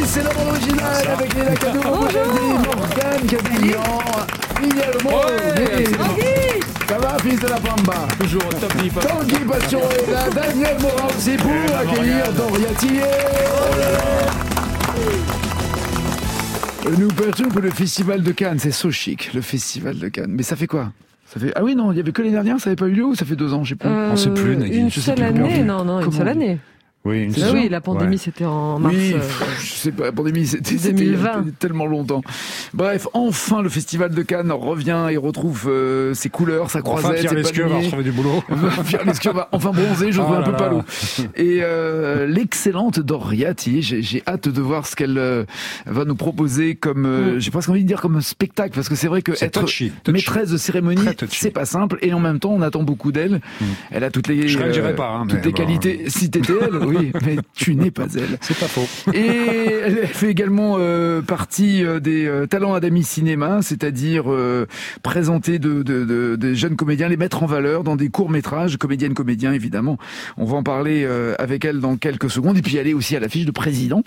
c'est l'homme original avec les cadeaux pour aujourd'hui. Morgane Cadillan, Guillermo. Ça va, fils de la Pamba? Toujours au top niveau. Tanguy Passion est là, Daniel Morin aussi pour accueillir Doria Tillet. Nous partions pour le Festival de Cannes, c'est so chic, le Festival de Cannes. Mais ça fait quoi? Ça fait... Ah oui, non, il n'y avait que l'année dernière, ça n'avait pas eu lieu ou ça fait 2 ans, je sais plus. On ne sait plus, Nagui. Une seule année, non, une seule année. Oui, oui, la pandémie, c'était en mars. Oui, je sais pas, la pandémie, c'était 2020. tellement longtemps. Bref, enfin, le Festival de Cannes revient et retrouve ses couleurs, sa croisette. Enfin, Pierre Lescure va retrouver du boulot. Pierre Lescure va enfin bronzer, je vois un peu palo. Et l'excellente Doria Tillet, j'ai hâte de voir ce qu'elle va nous proposer comme, j'ai presque envie de dire comme un spectacle, parce que c'est vrai que être maîtresse de cérémonie, c'est pas simple, et en même temps, on attend beaucoup d'elle. Elle a toutes les, toutes les qualités. Si t'étais elle, oui, mais tu n'es pas elle. C'est pas faux. Et elle fait également partie des talents Adami Cinéma, c'est-à-dire présenter des jeunes comédiens, les mettre en valeur dans des courts-métrages, comédiennes, comédiens, évidemment. On va en parler avec elle dans quelques secondes. Et puis elle est aussi à l'affiche de Président,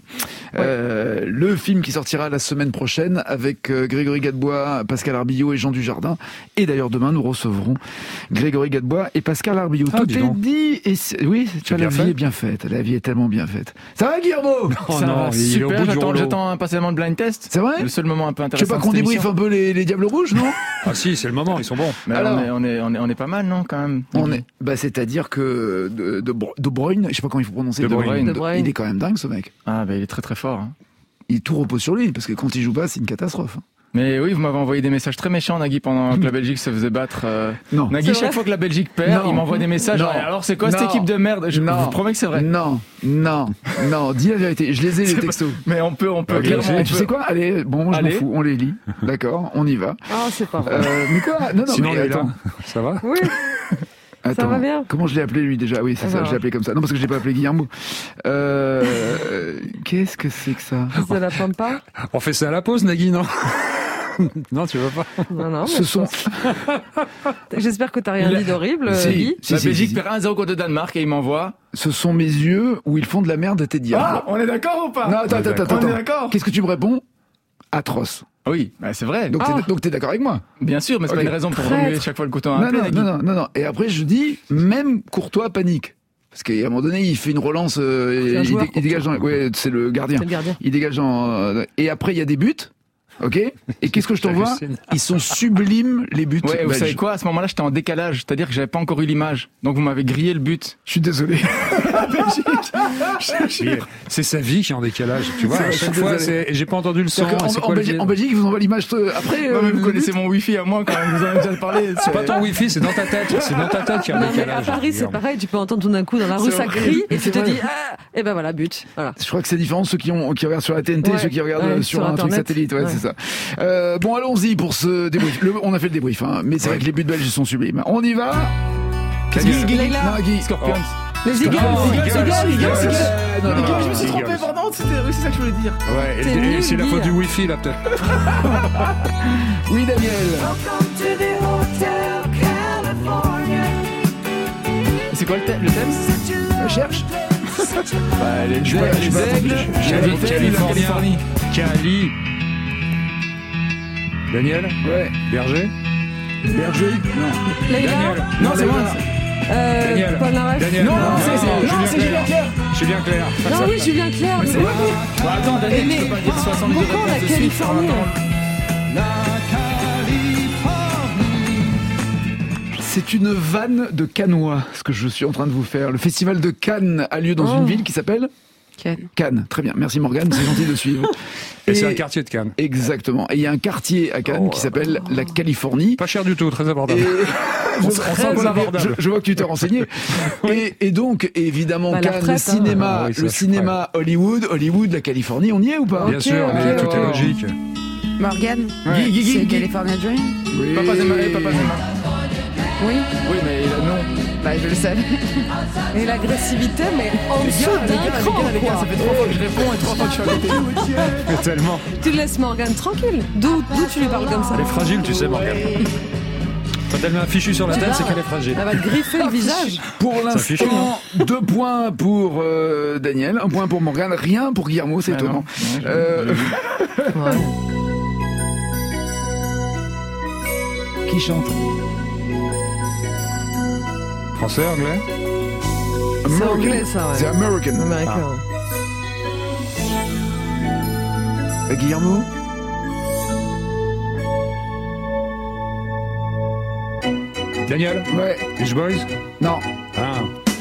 le film qui sortira la semaine prochaine avec Grégory Gadebois, Pascal Arbillot et Jean Dujardin. Et d'ailleurs, demain, nous recevrons Grégory Gadebois et Pascal Arbillot. Tout est dit. Et oui, la vie est bien faite. La vie est tellement bien faite. Ça va, Guillermo? Ça va super, j'attends impatiemment le blind test. C'est vrai? Le seul moment un peu intéressant. Tu veux pas qu'on débriefe un peu les Diables Rouges, non? Ah si, c'est le moment, ils sont bons. Mais alors, on est pas mal, non, quand même? C'est-à-dire que De Bruyne, je sais pas comment il faut prononcer. De Bruyne. Il est quand même dingue, ce mec. Ah, il est très très fort. Tout repose sur lui, parce que quand il joue pas, c'est une catastrophe. Mais oui, vous m'avez envoyé des messages très méchants, Nagui, pendant que la Belgique se faisait battre. Non. Nagui, chaque fois que la Belgique perd, il m'envoie des messages. Alors, c'est quoi cette équipe de merde? Je vous promets que c'est vrai. Non, dis la vérité. Je les ai, les textos. Mais on peut clairement. Tu sais quoi? Allez, bon, moi je m'en fous. On les lit. D'accord, on y va. Ah, c'est pas vrai. Mais quoi? Non, sinon, mais attends. Ça va? Oui. Attends, ça va bien. Comment je l'ai appelé lui déjà? Oui, c'est ça, je l'ai appelé comme ça. Non, parce que je l'ai pas appelé Guillermo. Qu'est-ce que c'est que ça? Ça la pomme pas? On fait ça à la pause, Nagui, non? Non, tu veux pas? Non, mais j'espère que t'as rien dit d'horrible, Guy. La Belgique perd 1-0 contre le Danemark et il m'envoie. Ce sont mes yeux où ils font de la merde à tes diables. Ah, on est d'accord ou pas? Non, attends. On est d'accord? Qu'est-ce que tu me réponds? Atroce. Oui, c'est vrai. Donc t'es d'accord avec moi? Bien sûr, mais c'est pas une raison pour remuer chaque fois le couteau à un pied. Non. Et après je dis, même Courtois panique. Parce qu'à un moment donné, il fait une relance, il dégage dans... Ouais, c'est le gardien. Il dégage dans... Et après, il y a des buts. Ok. Et qu'est-ce que je t'envoie? Ils sont sublimes, les buts. Ouais, vous savez quoi? À ce moment-là, j'étais en décalage. C'est-à-dire que j'avais pas encore eu l'image. Donc vous m'avez grillé le but. Je suis désolé. C'est sa vie qui est en décalage. Tu vois, à chaque fois, j'ai pas entendu le son. En Belgique, ils vous envoient l'image après. Non, mais vous connaissez mon wifi à moi quand même. Vous en avez déjà parlé. C'est pas ton wifi, c'est dans ta tête. C'est dans ta tête qu'il y a un décalage. À Paris, c'est pareil. Tu peux entendre tout d'un coup dans la rue, ça crie. Et tu te dis, et ben voilà, but. Voilà. Je crois que c'est différent ceux qui regardent sur la TNT, ceux qui regardent sur un truc satellite. Ouais, c'est ça. Bon, allons-y pour ce débrief. On a fait le débrief, mais c'est vrai que les buts belges sont sublimes. On y va. Guy, Scorpions. Les Eagles. Non, je me suis trompé, pardon. C'est ça que je voulais dire. Ouais, c'est la faute du wifi là peut-être. Oui, Daniel. C'est quoi le thème? Je cherche. Les aigles. Californie. Cali. Daniel? Ouais. Berger? Non. Daniel. Non, c'est moi. Daniel. Paul Naref. Daniel. Non, c'est Julien Clerc. Julien Clerc. Non, oui, Julien Clerc. Attends, Daniel, tu peux pas dire 62 pourquoi la Californie? C'est une vanne de Cannois, ce que je suis en train de vous faire. Le festival de Cannes a lieu dans une ville qui s'appelle Cannes. Très bien. Merci Morgane, c'est gentil de suivre. Et c'est un quartier de Cannes. Exactement. Et il y a un quartier à Cannes qui s'appelle la Californie. Pas cher du tout, très abordable. Je vois que tu t'es renseigné. Et donc, évidemment, Cannes, le cinéma, cinéma Hollywood, la Californie, on y est ou pas? Bien sûr, mais tout est logique. Morgane, c'est California Dream. Oui. Papa Zema. Oui. Oui, mais non. Bah, je le sais. Et l'agressivité, mais en dessous d'un cran, les gars, ça fait 3 fois que je réponds et 3 fois que je suis à côté. Tellement. Tu laisses Morgane tranquille. D'où tu lui parles comme ça? Elle est fragile, tu sais, Morgane. Toi, elle met un fichu sur la tête, c'est qu'elle est fragile. Elle va te griffer le visage. Pour l'instant, 2 points pour Daniel, 1 point pour Morgane, rien pour Guillermo, c'est étonnant. Ouais. Qui chante? Français, anglais? C'est anglais, ça, ouais. C'est American. Américain. Guillermo? Daniel? Ouais. Beach Boys? Non. Ah.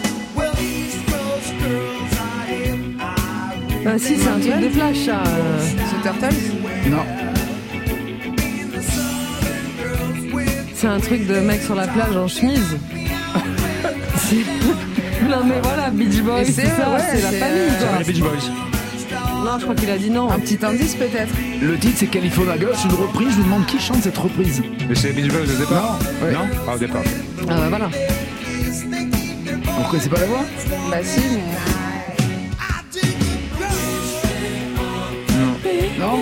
Bah si, c'est un truc de Flash, ça. The Turtles? Non. C'est un truc de mec sur la plage en chemise. Non mais voilà, Beach Boys, c'est ça, ouais, c'est la famille, quoi. Les Beach Boys. Non, je crois qu'il a dit non. Un petit indice peut-être. Le titre c'est California Girls, une reprise. Je vous demande qui chante cette reprise. Mais c'est les Beach Boys au départ? Non. Ouais. Non? Ah, au départ. Ah bah voilà. Vous connaissez pas la voix? Bah si, mais... Non.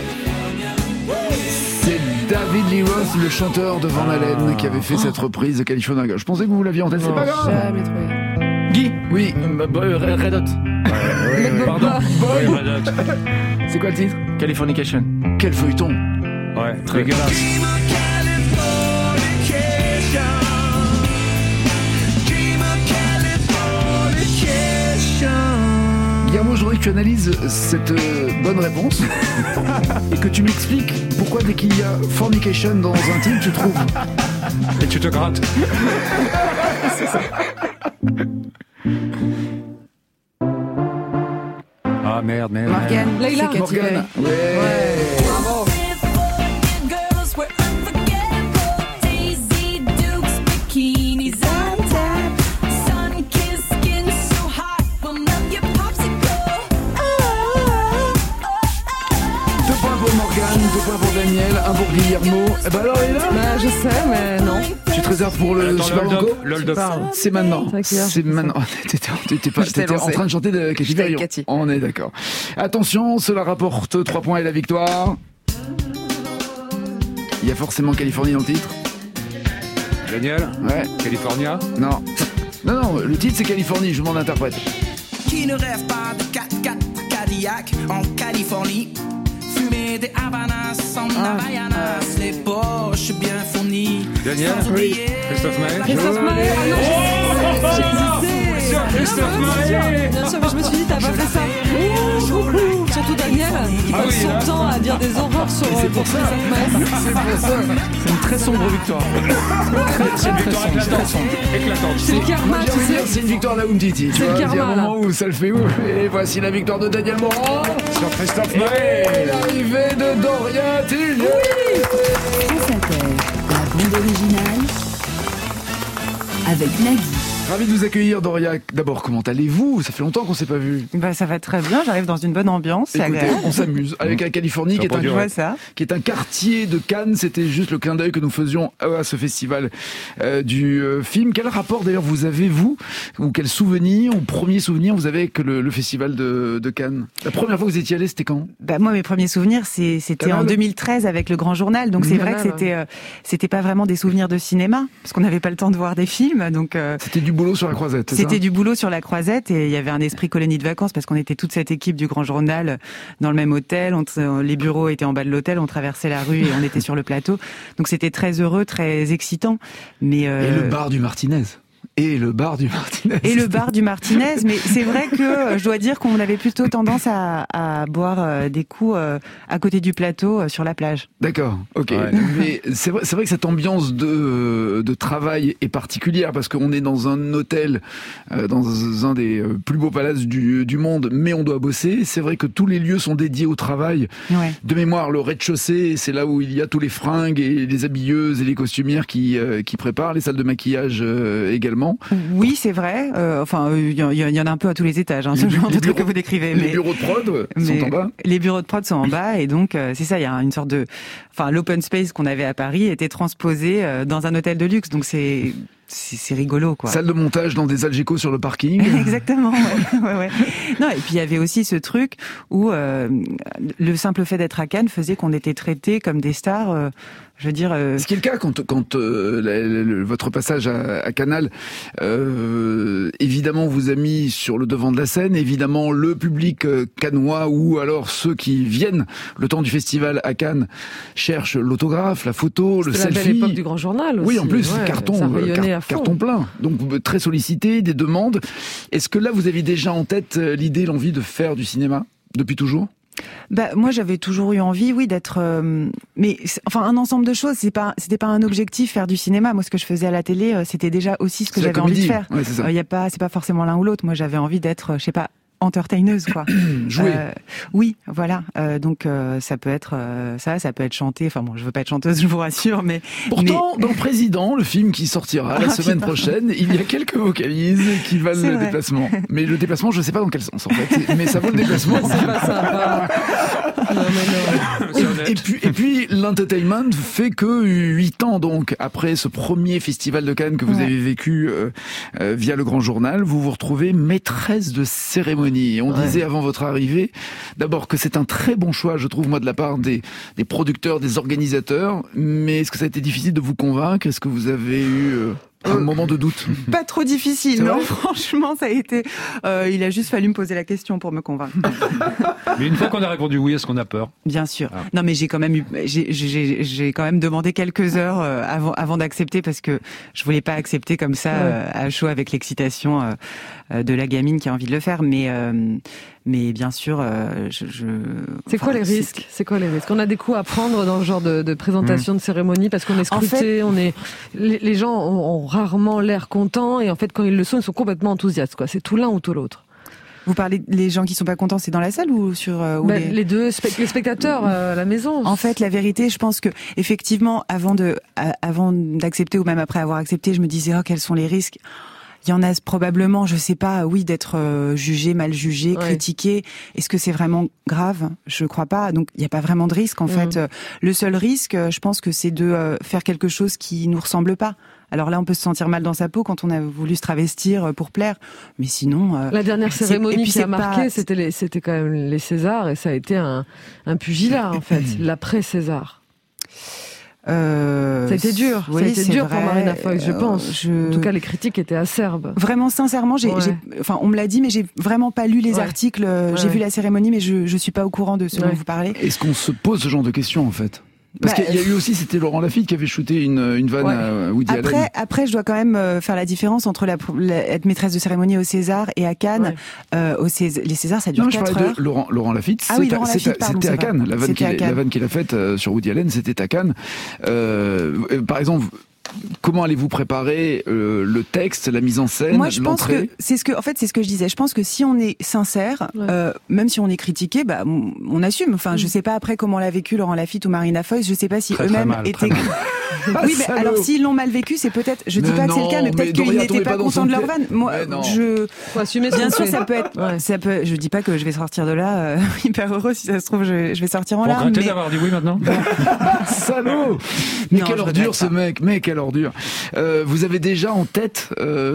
C'est David Lee Roth, le chanteur de Van Halen, qui avait fait cette reprise de California Girls. Je pensais que vous l'aviez en tête, c'est pas grave. Jamais trouvé. Guy. Oui. Red Hot. Pardon. Ouais, Red Hot. C'est quoi le titre? Californication. Quel feuilleton. Ouais, très dégueulasse. Guillermo, je voudrais que tu analyses cette bonne réponse et que tu m'expliques pourquoi dès qu'il y a fornication dans un titre, tu trouves. Et tu te grattes. Ah merde. Morgane. Leïla. C'est Katy Perry. Morgane. Ouais. Bravo. Morgane, 2 points pour Daniel, 1 pour Guillermo. Eh ben alors, il est là? Bah je sais, mais non. Tu te réserves pour le Dans Super Banco? l'hold-up. C'est maintenant. C'est vrai qu'hier, C'est j'ai fait maintenant. T'étais en train de chanter de Katy J'étais Perry. avec Katy. On est d'accord. Attention, cela rapporte 3 points et la victoire. Il y a forcément Californie dans le titre. Daniel? Ouais. California? Non. Non, le titre c'est Californie, je vous demande l'interprète. Qui ne rêve pas de 4x4 Cadillac en Californie? Fumer des Havanas sans Havaianas, les poches bien fournies. Daniel? Sans oublier Christophe Maé? Christophe Maé, ah non, j'ai hésité. Christophe Maé. Bien sûr, mais je me suis dit, t'as pas fait ça. Surtout Daniel, qui passe son temps à dire des horreurs sur Christophe Maé. C'est pour ça. C'est une très sombre victoire. C'est une victoire éclatante. C'est le karma, Moi, j'ai tu envie de sais. dire, c'est une victoire de la Umtiti. Tu C'est vois, le il y a un karma, moment où ça le fait ouf. Et voici la victoire de Daniel Morand Sur Christophe et Maé. l'arrivée de Doria Tillier. France Inter, la bande originale avec Nagui. Ravi de vous accueillir, Doria. D'abord, comment allez-vous? Ça fait longtemps qu'on s'est pas vu. Bah, ça va très bien, j'arrive dans une bonne ambiance, c'est Écoutez, agréable. on s'amuse avec la Californie, qui est, Je vois ça. qui est un quartier de Cannes. C'était juste le clin d'œil que nous faisions à ce festival du film. Quel rapport d'ailleurs vous avez, vous, ou quel souvenir, ou premier souvenir vous avez avec le festival de Cannes? La première fois que vous étiez allé, c'était quand? Bah, moi, mes premiers souvenirs, c'était Canal. en 2013 avec le Grand Journal. Donc, c'est vrai que Canal, c'était pas vraiment des souvenirs de cinéma, parce qu'on n'avait pas le temps de voir des films. Donc, C'était du boulot sur la croisette, c'est ça? c'était du boulot sur la croisette et il y avait un esprit colonie de vacances parce qu'on était toute cette équipe du Grand Journal dans le même hôtel. Les bureaux étaient en bas de l'hôtel, on traversait la rue et on était sur le plateau. Donc, c'était très heureux, très excitant. Mais, Et le bar du Martinez. Et le bar du Martinez. Et le bar du Martinez, mais c'est vrai que je dois dire qu'on avait plutôt tendance à boire des coups à côté du plateau sur la plage. D'accord, ok. Ouais. Mais c'est vrai que cette ambiance de travail est particulière parce qu'on est dans un hôtel, dans un des plus beaux palaces du monde, mais on doit bosser. C'est vrai que tous les lieux sont dédiés au travail. Ouais. De mémoire, le rez-de-chaussée, c'est là où il y a tous les fringues et les habilleuses et les costumières qui préparent, les salles de maquillage également. Oui, c'est vrai. Il y en a un peu à tous les étages, ce genre de trucs que vous décrivez. Les Mais bureaux de prod sont en bas. Les bureaux de prod sont en bas et donc c'est ça. Il y a une sorte de, l'open space qu'on avait à Paris était transposé dans un hôtel de luxe. Donc c'est rigolo, quoi. Salle de montage dans des Algeco sur le parking. Exactement, ouais. Non, et puis il y avait aussi ce truc où le simple fait d'être à Cannes faisait qu'on était traités comme des stars, Je veux dire. Ce qui est le cas quand votre passage à Canal, évidemment, vous a mis sur le devant de la scène. Évidemment, le public cannois ou alors ceux qui viennent le temps du festival à Cannes cherchent l'autographe, la photo, le selfie. C'était la belle époque du Grand Journal aussi. Oui, en plus, carton plein. Donc très sollicité, des demandes. Est-ce que là, vous aviez déjà en tête l'idée, l'envie de faire du cinéma depuis toujours ? Moi, j'avais toujours eu envie, oui, d'être. Mais enfin, un ensemble de choses. C'était pas un objectif faire du cinéma. Moi, ce que je faisais à la télé, c'était déjà aussi ce que j'avais envie de faire. Ouais, c'est ça. C'est pas forcément l'un ou l'autre. Moi, j'avais envie d'être, je sais pas, entertaineuse, quoi. Jouer. Oui, voilà. Donc ça peut être ça peut être chanter. Enfin bon, je veux pas être chanteuse, je vous rassure, mais pourtant, dans Président, le film qui sortira la semaine prochaine, il y a quelques vocalises qui valent le déplacement. Mais le déplacement, je sais pas dans quel sens en fait. Mais ça vaut le déplacement. C'est pas sympa. Non. Et puis l'entertainment fait que 8 ans donc après ce premier festival de Cannes que vous avez vécu via le Grand Journal, vous vous retrouvez maîtresse de cérémonie. On disait avant votre arrivée, d'abord que c'est un très bon choix, je trouve moi, de la part des producteurs, des organisateurs. Mais est-ce que ça a été difficile de vous convaincre ? Est-ce que vous avez eu un moment de doute ? Pas trop difficile, non. Franchement, ça a été. Il a juste fallu me poser la question pour me convaincre. Mais une fois qu'on a répondu oui, est-ce qu'on a peur ? Bien sûr. Non, mais j'ai quand même demandé quelques heures avant d'accepter parce que je voulais pas accepter comme ça à chaud avec l'excitation de la gamine qui a envie de le faire. Mais bien sûr, C'est quoi les risques ? On a des coups à prendre dans ce genre de présentation de cérémonie parce qu'on est scruté, les gens ont rarement l'air contents et en fait quand ils le sont, ils sont complètement enthousiastes, quoi. C'est tout l'un ou tout l'autre. Vous parlez les gens qui sont pas contents, c'est dans la salle ou sur les deux, les spectateurs à la maison. En fait, la vérité, je pense que effectivement, avant d'accepter ou même après avoir accepté, je me disais quels sont les risques. Il y en a probablement, je sais pas, d'être jugé, mal jugé, critiqué. Est-ce que c'est vraiment grave ? Je crois pas. Donc, il n'y a pas vraiment de risque, en fait. Le seul risque, je pense que c'est de faire quelque chose qui nous ressemble pas. Alors là, on peut se sentir mal dans sa peau quand on a voulu se travestir pour plaire. Mais sinon... La dernière cérémonie qui a marqué, c'était quand même les Césars, et ça a été un pugilat, en fait, l'après-César. Ça a été dur. Oui, ça a été dur vrai. Pour Marina Foïs, je pense. En tout cas, les critiques étaient acerbes. Vraiment, sincèrement, on me l'a dit, mais j'ai vraiment pas lu les articles. J'ai vu la cérémonie, mais je suis pas au courant de ce dont vous parlez. Est-ce qu'on se pose ce genre de questions, en fait ? Parce qu'il y a eu aussi, c'était Laurent Lafitte qui avait shooté une vanne à Woody Allen. Après, je dois quand même faire la différence entre être maîtresse de cérémonie au César et à Cannes. Les Césars, ça dure 4 heures. De Laurent Lafitte. C'était à Cannes. La vanne qu'il a faite sur Woody Allen, c'était à Cannes. Par exemple, comment allez-vous préparer le texte, la mise en scène, Moi, je pense l'entrée ? que c'est ce que je disais. Je pense que si on est sincère, même si on est critiqué, on assume. Enfin, je sais pas après comment l'a vécu Laurent Lafitte ou Marina Foïs. Je sais pas si eux-mêmes étaient. Oui, mais alors s'ils l'ont mal vécu, c'est peut-être. Je dis pas que c'est le cas, mais peut-être qu'ils n'étaient pas contents de leur vanne. Moi, faut assumer. Bien sûr, ça peut être. Ça peut. Je dis pas que je vais sortir de là hyper heureux. Si ça se trouve, je vais sortir en larmes. Regrettez d'avoir dit oui maintenant. Salaud. Mais quelle ordure ce mec. Mais quelle ordure. Vous avez déjà en tête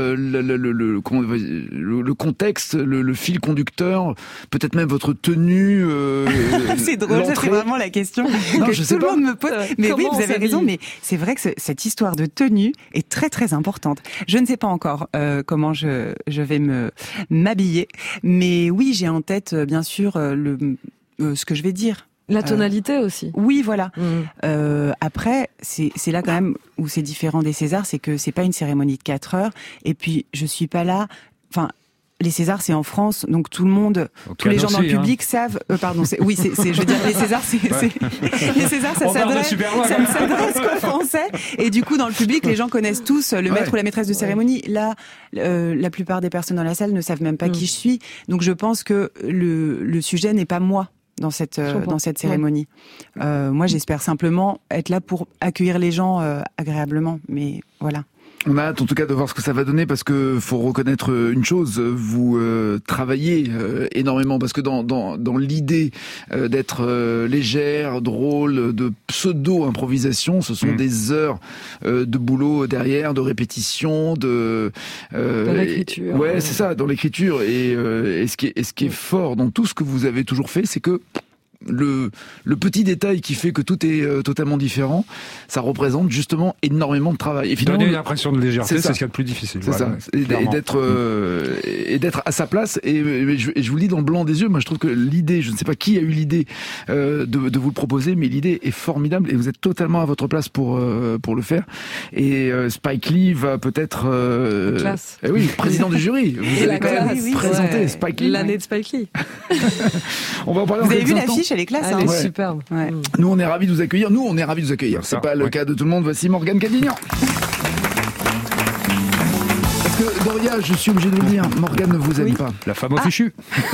le contexte, le fil conducteur, peut-être même votre tenue. C'est drôle, ça c'est vraiment la question que tout le monde me pose. Mais oui, vous avez raison, mais c'est vrai que cette histoire de tenue est très très importante. Je ne sais pas encore comment je vais m'habiller, mais oui, j'ai en tête bien sûr ce que je vais dire. La tonalité aussi. Oui, voilà. Après, c'est là quand même où c'est différent des Césars, c'est que c'est pas une cérémonie de 4 heures. Et puis, je suis pas là. Enfin, les Césars, c'est en France, donc tout le monde, tous les gens dans le public savent. Pardon, je veux dire, les Césars, les Césars, ça ne s'adresse qu'aux Français. Et du coup, dans le public, les gens connaissent tous le maître ou la maîtresse de cérémonie. Là, la plupart des personnes dans la salle ne savent même pas qui je suis. Donc, je pense que le sujet n'est pas moi dans cette cérémonie. Moi, j'espère simplement être là pour accueillir les gens agréablement. Mais voilà. On a hâte en tout cas de voir ce que ça va donner, parce que faut reconnaître une chose, vous travaillez énormément, parce que dans l'idée d'être légère, drôle, de pseudo-improvisation, ce sont des heures de boulot derrière, de répétition, dans l'écriture. Ouais, c'est ça, dans l'écriture. Et ce qui est fort dans tout ce que vous avez toujours fait, c'est que le petit détail qui fait que tout est totalement différent, ça représente justement énormément de travail. Et finalement, donner une impression de légèreté, c'est ce qu'il y a de plus difficile. C'est ça. Et d'être à sa place. Et je vous le dis dans le blanc des yeux, moi je trouve que l'idée, je ne sais pas qui a eu l'idée de vous le proposer, mais l'idée est formidable et vous êtes totalement à votre place pour le faire. Et Spike Lee va peut-être président du jury. Vous allez quand même présenter Spike Lee. L'année de Spike Lee. On va en parler. Vous avez vu l'affiche, elle est classe. Elle est superbe. Ouais. Nous on est ravis de vous accueillir. C'est pas le cas de tout le monde. Voici Morgane Cadignan. Parce que Doria, je suis obligé de vous le dire, Morgane ne vous aime pas. La femme au fichu.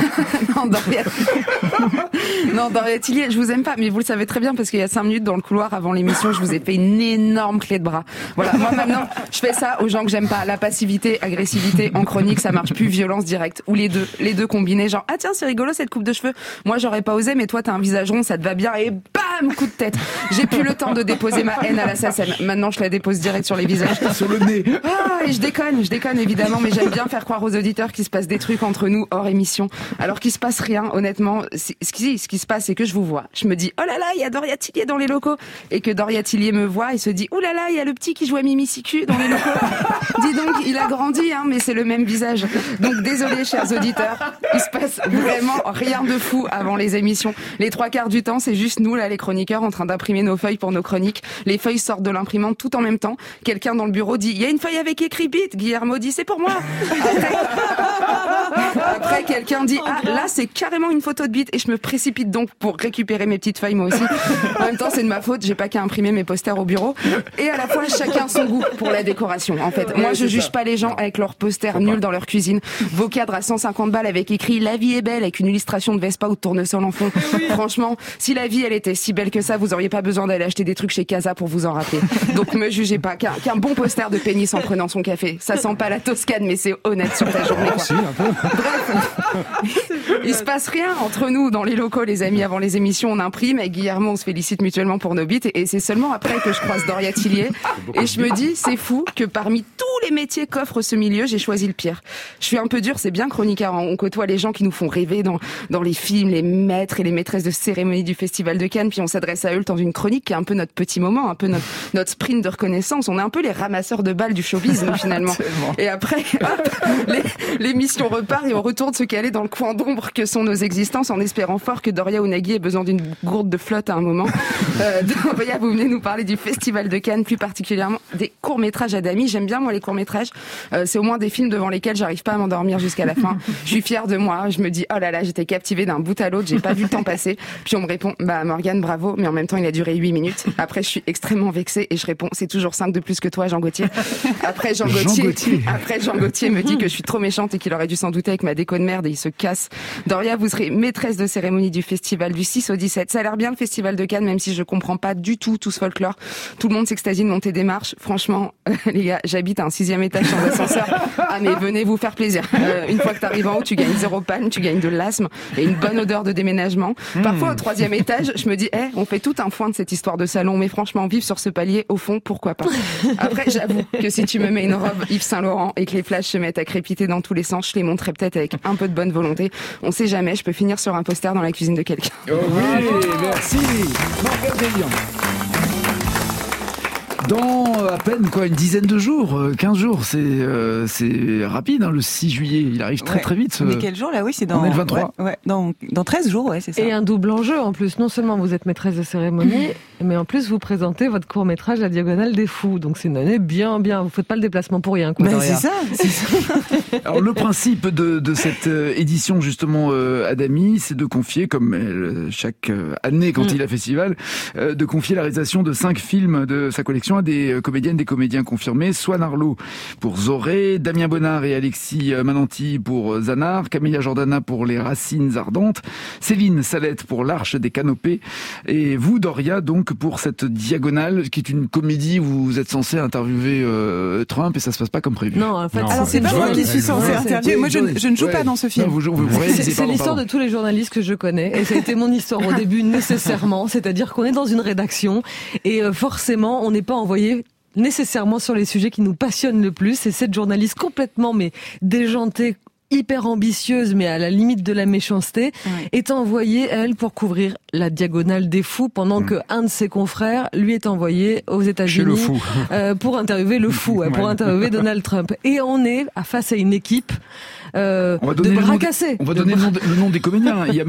Non, Doria Tillier, je vous aime pas, mais vous le savez très bien parce qu'il y a 5 minutes dans le couloir avant l'émission, je vous ai fait une énorme clé de bras. Voilà, moi maintenant, je fais ça aux gens que j'aime pas. La passivité, agressivité en chronique, ça marche plus. Violence directe ou les deux combinés. Genre ah tiens c'est rigolo cette coupe de cheveux. Moi j'aurais pas osé, mais toi t'as un visage rond, ça te va bien et bam coup de tête. J'ai plus le temps de déposer ma haine à la SACEM. Maintenant je la dépose direct sur les visages, sur le nez. Et je déconne évidemment, mais j'aime bien faire croire aux auditeurs qu'il se passe des trucs entre nous hors émission, alors qu'il se passe rien. Honnêtement, ce qui se passe, c'est que je vous vois. Je me dis, oh là là, il y a Doria Tillier dans les locaux. Et que Doria Tillier me voit et se dit, oh là là, il y a le petit qui joue à Mimi Sicu dans les locaux. Dis donc, il a grandi, mais c'est le même visage. Donc désolé, chers auditeurs, il se passe vraiment rien de fou avant les émissions. Les 3/4 du temps, c'est juste nous, là, les chroniqueurs, en train d'imprimer nos feuilles pour nos chroniques. Les feuilles sortent de l'imprimante tout en même temps. Quelqu'un dans le bureau dit, il y a une feuille avec écrit bit. Guillermo dit, c'est pour moi. Après quelqu'un dit, ah, là, c'est carrément une photo de bit. Et je me précipite donc pour récupérer mes petites feuilles, moi aussi. En même temps, c'est de ma faute. J'ai pas qu'à imprimer mes posters au bureau. Et à la fois, chacun son goût pour la décoration, en fait. Moi, je juge pas les gens avec leurs posters nuls dans leur cuisine. Vos cadres à 150 balles avec écrit La vie est belle avec une illustration de Vespa ou de tournesol en fond. Franchement, si la vie, elle était si belle que ça, vous auriez pas besoin d'aller acheter des trucs chez Casa pour vous en rappeler. Donc, me jugez pas. Qu'un bon poster de pénis en prenant son café. Ça sent pas la Toscane, mais c'est honnête sur ta journée, quoi. Bref. Il se passe rien entre nous dans les locaux, les amis. Avant les émissions, on imprime. Avec Guillermo, on se félicite mutuellement pour nos bits. Et c'est seulement après que je croise Doria Tillier. Et je me dis, c'est fou que parmi tous les métiers qu'offre ce milieu, j'ai choisi le pire. Je suis un peu dure, c'est bien chroniqueur. On côtoie les gens qui nous font rêver dans les films, les maîtres et les maîtresses de cérémonie du Festival de Cannes. Puis on s'adresse à eux dans une chronique qui est un peu notre petit moment, un peu notre sprint de reconnaissance. On est un peu les ramasseurs de balles du showbiz, nous, finalement. Et après, hop, l'émission repart et on retourne se caler dans le coin d'ombre que sont nos existences en espérant fort que Doria ou Nagui ait besoin d'une gourde de flotte à un moment. Doria, vous venez nous parler du Festival de Cannes, plus particulièrement des courts-métrages Adami. J'aime bien, moi, les courts-métrages. C'est au moins des films devant lesquels j'arrive pas à m'endormir jusqu'à la fin. Je suis fière de moi. Je me dis, oh là là, j'étais captivée d'un bout à l'autre. J'ai pas vu le temps passer. Puis on me répond, bah, Morgane, bravo. Mais en même temps, il a duré 8 minutes. Après, je suis extrêmement vexée et je réponds, c'est toujours 5 de plus que toi, Jean Gauthier. Après, Jean Gauthier me dit que je suis trop méchante et qu'il aurait dû s'en douter avec ma déco de merde et il se casse. Doria, vous serez maîtresse de cérémonie du festival du 6 au 17. Ça a l'air bien le festival de Cannes, même si je comprends pas du tout ce folklore. Tout le monde s'extasie de tes démarches. Franchement, les gars, j'habite à un 6e étage sans ascenseur. Ah, mais venez vous faire plaisir. Une fois que t'arrives en haut, tu gagnes 0 palme, tu gagnes de l'asthme et une bonne odeur de déménagement. Parfois, au 3e étage, je me dis, on fait tout un foin de cette histoire de salon, mais franchement, vivre sur ce palier, au fond, pourquoi pas? Après, j'avoue que si tu me mets une robe Yves Saint Laurent et que les flashs se mettent à crépiter dans tous les sens, je les montrerai peut-être avec un peu de bonne volonté. On sait jamais, je peux finir sur un poster dans la cuisine de quelqu'un. Oh oui, merci. Morgane Cadignan. Dans à peine une dizaine de jours, 15 jours, c'est rapide, le 6 juillet, il arrive très vite. Mais quel jour là? Oui, c'est dans. On est le 23. Dans 13 jours, c'est ça. Et un double enjeu en plus. Non seulement vous êtes maîtresse de cérémonie, mais en plus vous présentez votre court métrage La Diagonale des Fous. Donc c'est une année bien. Vous faites pas le déplacement pour rien, quoi. C'est ça. Alors le principe de cette édition justement Adami, c'est de confier, comme chaque année quand il y a festival, de confier la réalisation de 5 films de sa collection à des comédiennes, des comédiens confirmés. Swan Arlo pour Zoré, Damien Bonnard et Alexis Mananti pour Zanar, Camélia Jordana pour Les Racines Ardentes, Céline Salette pour L'Arche des Canopées, et vous, Doria, donc pour cette Diagonale, qui est une comédie où vous êtes censé interviewer Trump et ça se passe pas comme prévu. Non, en fait, alors c'est pas moi qui suis censé interviewer. Moi, je ne joue pas dans ce film. C'est l'histoire de tous les journalistes que je connais, et ça a été mon histoire au début nécessairement. C'est-à-dire qu'on est dans une rédaction et forcément, on n'est pas envoyé nécessairement sur les sujets qui nous passionnent le plus. Et cette journaliste complètement déjantée, hyper ambitieuse, mais à la limite de la méchanceté, est envoyée, elle, pour couvrir la diagonale des fous, pendant que un de ses confrères, lui, est envoyé aux États-Unis pour interviewer le fou, pour interviewer Donald Trump. Et on est face à une équipe de bras cassés. On va donner le nom des comédiens. Il y a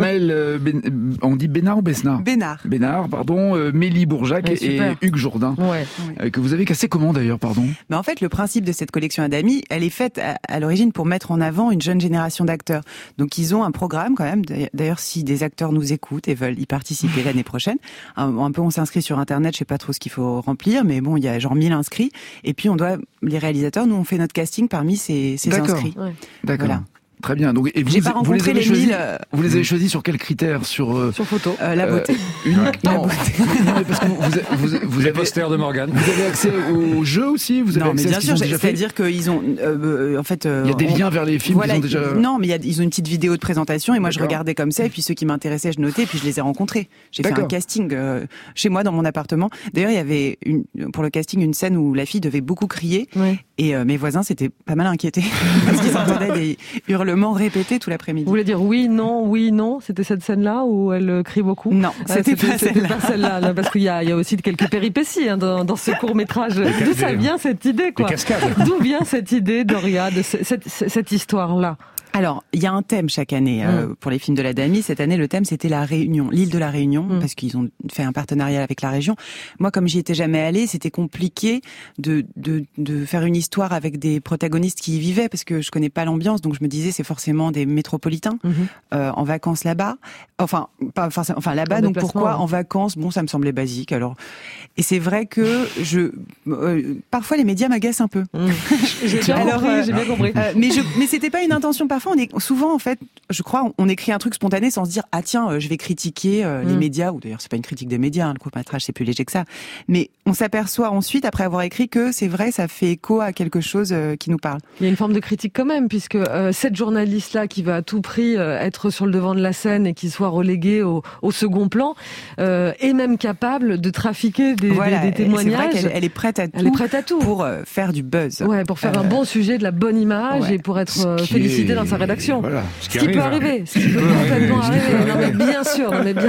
on dit Bénard ou Besnard ? Bénard, pardon, Mélie Bourjac et Hugues Jourdain. Que vous avez cassé comment d'ailleurs, pardon ? Mais en fait, le principe de cette collection Adami, elle est faite à l'origine pour mettre en avant une jeune génération d'acteurs. Donc ils ont un programme quand même. D'ailleurs, si des acteurs nous écoutent et veulent y participer l'année prochaine, un peu on s'inscrit sur Internet, je sais pas trop ce qu'il faut remplir, mais bon, il y a genre 1000 inscrits. Et puis les réalisateurs, nous on fait notre casting parmi ces inscrits. D'accord. Voilà. Très bien. Donc, et j'ai pas rencontré les 1000. Vous les avez choisis sur quels critères ? Sur photo. La beauté. Non, parce que vous avez poster de Morgane. Vous avez accès au jeu aussi. Vous avez accès mais bien sûr. C'est-à-dire qu'ils ont, en fait. Il y a des liens vers les films. Voilà, qu'ils ont déjà. Non, mais ils ont une petite vidéo de présentation et moi je regardais comme ça et puis ceux qui m'intéressaient je notais et puis je les ai rencontrés. J'ai fait un casting chez moi dans mon appartement. D'ailleurs, il y avait pour le casting une scène où la fille devait beaucoup crier et mes voisins s'étaient pas mal inquiétés parce qu'ils entendaient des hurlements répétés tout l'après-midi. Vous voulez dire oui, non, c'était cette scène-là où elle crie beaucoup ? Non, c'était pas celle-là, parce qu'il y a aussi quelques péripéties dans ce court-métrage. D'où ça vient cette idée, quoi ? D'où vient cette idée, Doria, de cette histoire-là ? Alors, il y a un thème chaque année pour les films de l'Adami. Cette année, le thème, c'était la Réunion, l'île de la Réunion, parce qu'ils ont fait un partenariat avec la région. Moi, comme j'y étais jamais allée, c'était compliqué de faire une histoire avec des protagonistes qui y vivaient, parce que je connais pas l'ambiance, donc je me disais, c'est forcément des métropolitains en vacances là-bas. Enfin, pas forcément, là-bas, donc pourquoi en vacances ? Bon, ça me semblait basique. Alors, et c'est vrai que parfois les médias m'agacent un peu. J'ai bien compris. Mais c'était pas une intention parfois. On est souvent, en fait, je crois, on écrit un truc spontané sans se dire ah tiens, je vais critiquer les médias, ou d'ailleurs c'est pas une critique des médias, le court-métrage c'est plus léger que ça. Mais on s'aperçoit ensuite, après avoir écrit, que c'est vrai, ça fait écho à quelque chose qui nous parle. Il y a une forme de critique quand même, puisque cette journaliste-là qui va à tout prix être sur le devant de la scène et qui soit reléguée au second plan, est même capable de trafiquer des témoignages. C'est vrai qu'elle est prête à tout. Pour faire du buzz. Ouais, pour faire un bon sujet, de la bonne image et pour être félicité dans sa rédaction. Voilà. Ce qui peut arriver, ce qui peut complètement arriver. Non mais bien sûr.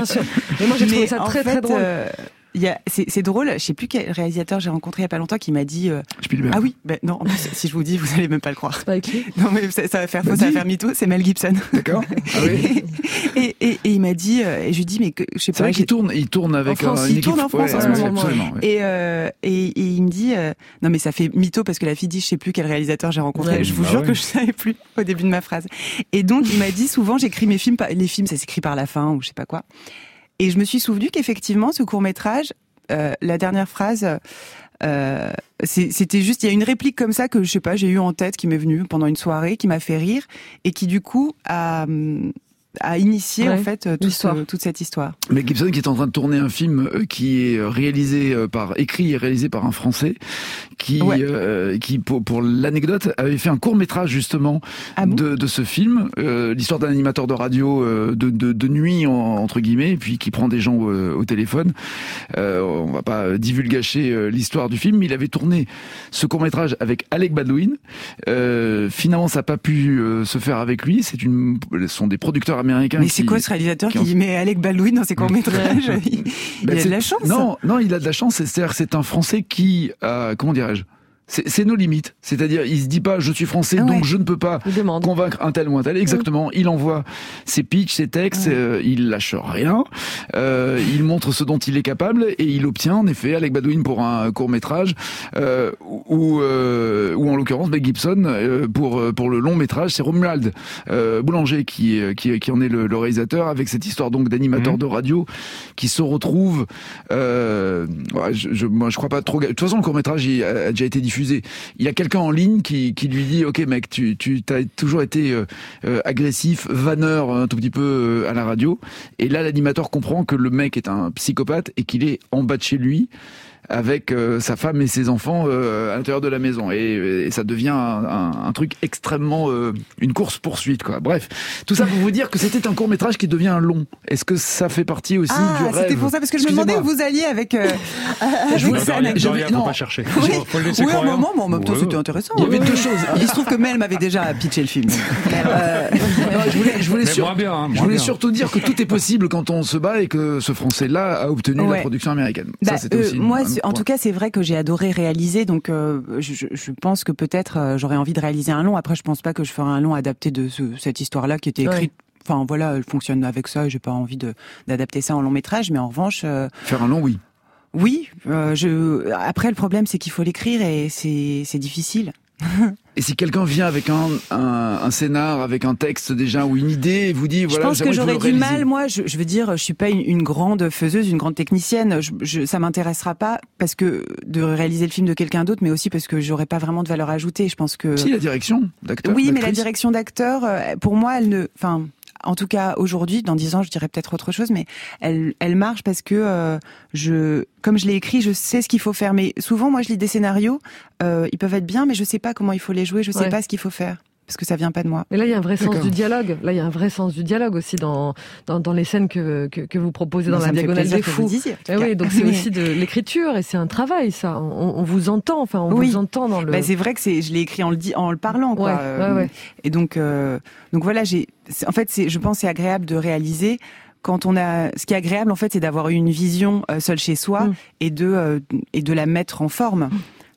Et moi j'ai trouvé ça très drôle. C'est drôle, je sais plus quel réalisateur j'ai rencontré il y a pas longtemps qui m'a dit ah oui, non, en plus, si je vous dis, vous allez même pas le croire. C'est pas écrit. Non mais ça va faire faux, ça va faire mytho, c'est Mel Gibson. D'accord. Ah oui. et il m'a dit et je lui dis mais je sais pas. C'est vrai qu'il tourne avec une équipe. Il tourne en France en ce moment. Absolument. Et il me dit non mais ça fait mytho parce que la fille dit je sais plus quel réalisateur j'ai rencontré. Je vous jure que je savais plus au début de ma phrase. Et donc il m'a dit souvent j'écris mes films, les films ça s'écrit par la fin ou je sais pas quoi. Et je me suis souvenu qu'effectivement, ce court-métrage, la dernière phrase, c'était juste, il y a une réplique comme ça que, je sais pas, j'ai eu en tête, qui m'est venue pendant une soirée, qui m'a fait rire, et qui, du coup, a initié, en fait, toute cette histoire. Mais Gibson qui est en train de tourner un film qui est écrit et réalisé par un Français, qui pour l'anecdote, avait fait un court-métrage, justement, de ce film, l'histoire d'un animateur de radio de nuit, entre guillemets, et puis qui prend des gens au téléphone. On va pas divulgacher l'histoire du film, mais il avait tourné ce court-métrage avec Alec Baldwin. Finalement, ça n'a pas pu se faire avec lui. Ce sont des producteurs américains. Mais c'est quoi ce réalisateur qui met Alec Baldwin dans ses courts-métrages? Il a de la chance. Non, il a de la chance. C'est-à-dire que c'est un Français qui, comment dirais-je, c'est nos limites. C'est-à-dire, il se dit pas, je suis français, donc je ne peux pas convaincre un tel ou un tel. Exactement. Il envoie ses pitchs, ses textes, il lâche rien. Il montre ce dont il est capable et il obtient, en effet, Alec Baldwin pour un court-métrage, ou en l'occurrence, Gibson, pour le long-métrage, c'est Romuald Boulanger qui en est le réalisateur, avec cette histoire donc d'animateur de radio qui se retrouve, moi je crois pas trop, de toute façon le court-métrage a déjà été diffusé. Il y a quelqu'un en ligne qui lui dit ok mec, tu as toujours été agressif, vanneur un tout petit peu à la radio, et là l'animateur comprend que le mec est un psychopathe et qu'il est en bas de chez lui avec sa femme et ses enfants à l'intérieur de la maison. Et ça devient un truc extrêmement... une course-poursuite, quoi. Bref, tout ça pour vous dire que c'était un court-métrage qui devient un long. Est-ce que ça fait partie aussi du rêve? C'était pour ça, parce que je me demandais où vous alliez avec ça. Faut pas chercher. Faut le laisser oui, courir. un moment, mais en même temps, c'était intéressant. Il y avait deux choses. Il se trouve que Mel m'avait déjà pitché le film. Je voulais surtout dire que tout est possible quand on se bat et que ce Français-là a obtenu la production américaine. Ça, c'était aussi moi, en tout cas, c'est vrai que j'ai adoré réaliser, donc je pense que peut-être j'aurais envie de réaliser un long. Après, je pense pas que je ferai un long adapté de cette histoire-là qui était écrite. Enfin voilà, elle fonctionne avec ça et j'ai pas envie d'adapter ça en long métrage, mais en revanche... Faire un long, oui. Oui, après le problème c'est qu'il faut l'écrire et c'est difficile. Et si quelqu'un vient avec un scénar, avec un texte déjà ou une idée et vous dit voilà, je pense que j'aurais du mal, moi, je veux dire, je suis pas une grande faiseuse, une grande technicienne, ça m'intéressera pas parce que de réaliser le film de quelqu'un d'autre, mais aussi parce que j'aurais pas vraiment de valeur ajoutée. Je pense que si la direction d'acteur. Oui, mais la direction d'acteur, pour moi, en tout cas, aujourd'hui, dans 10 ans, je dirais peut-être autre chose, mais elle marche parce que comme je l'ai écrit, je sais ce qu'il faut faire. Mais souvent, moi, je lis des scénarios, ils peuvent être bien, mais je sais pas comment il faut les jouer, je sais pas ce qu'il faut faire. Parce que ça vient pas de moi. Mais là, il y a un vrai sens du dialogue. Là, il y a un vrai sens du dialogue aussi dans les scènes que vous proposez dans la Diagonale des Fous. Oui, donc c'est aussi de l'écriture et c'est un travail, ça. On vous entend, vous entend dans le. C'est vrai que je l'ai écrit en le parlant, quoi. Et donc voilà, en fait, je pense, c'est agréable de réaliser. Ce qui est agréable, en fait, c'est d'avoir une vision seule chez soi et de la mettre en forme.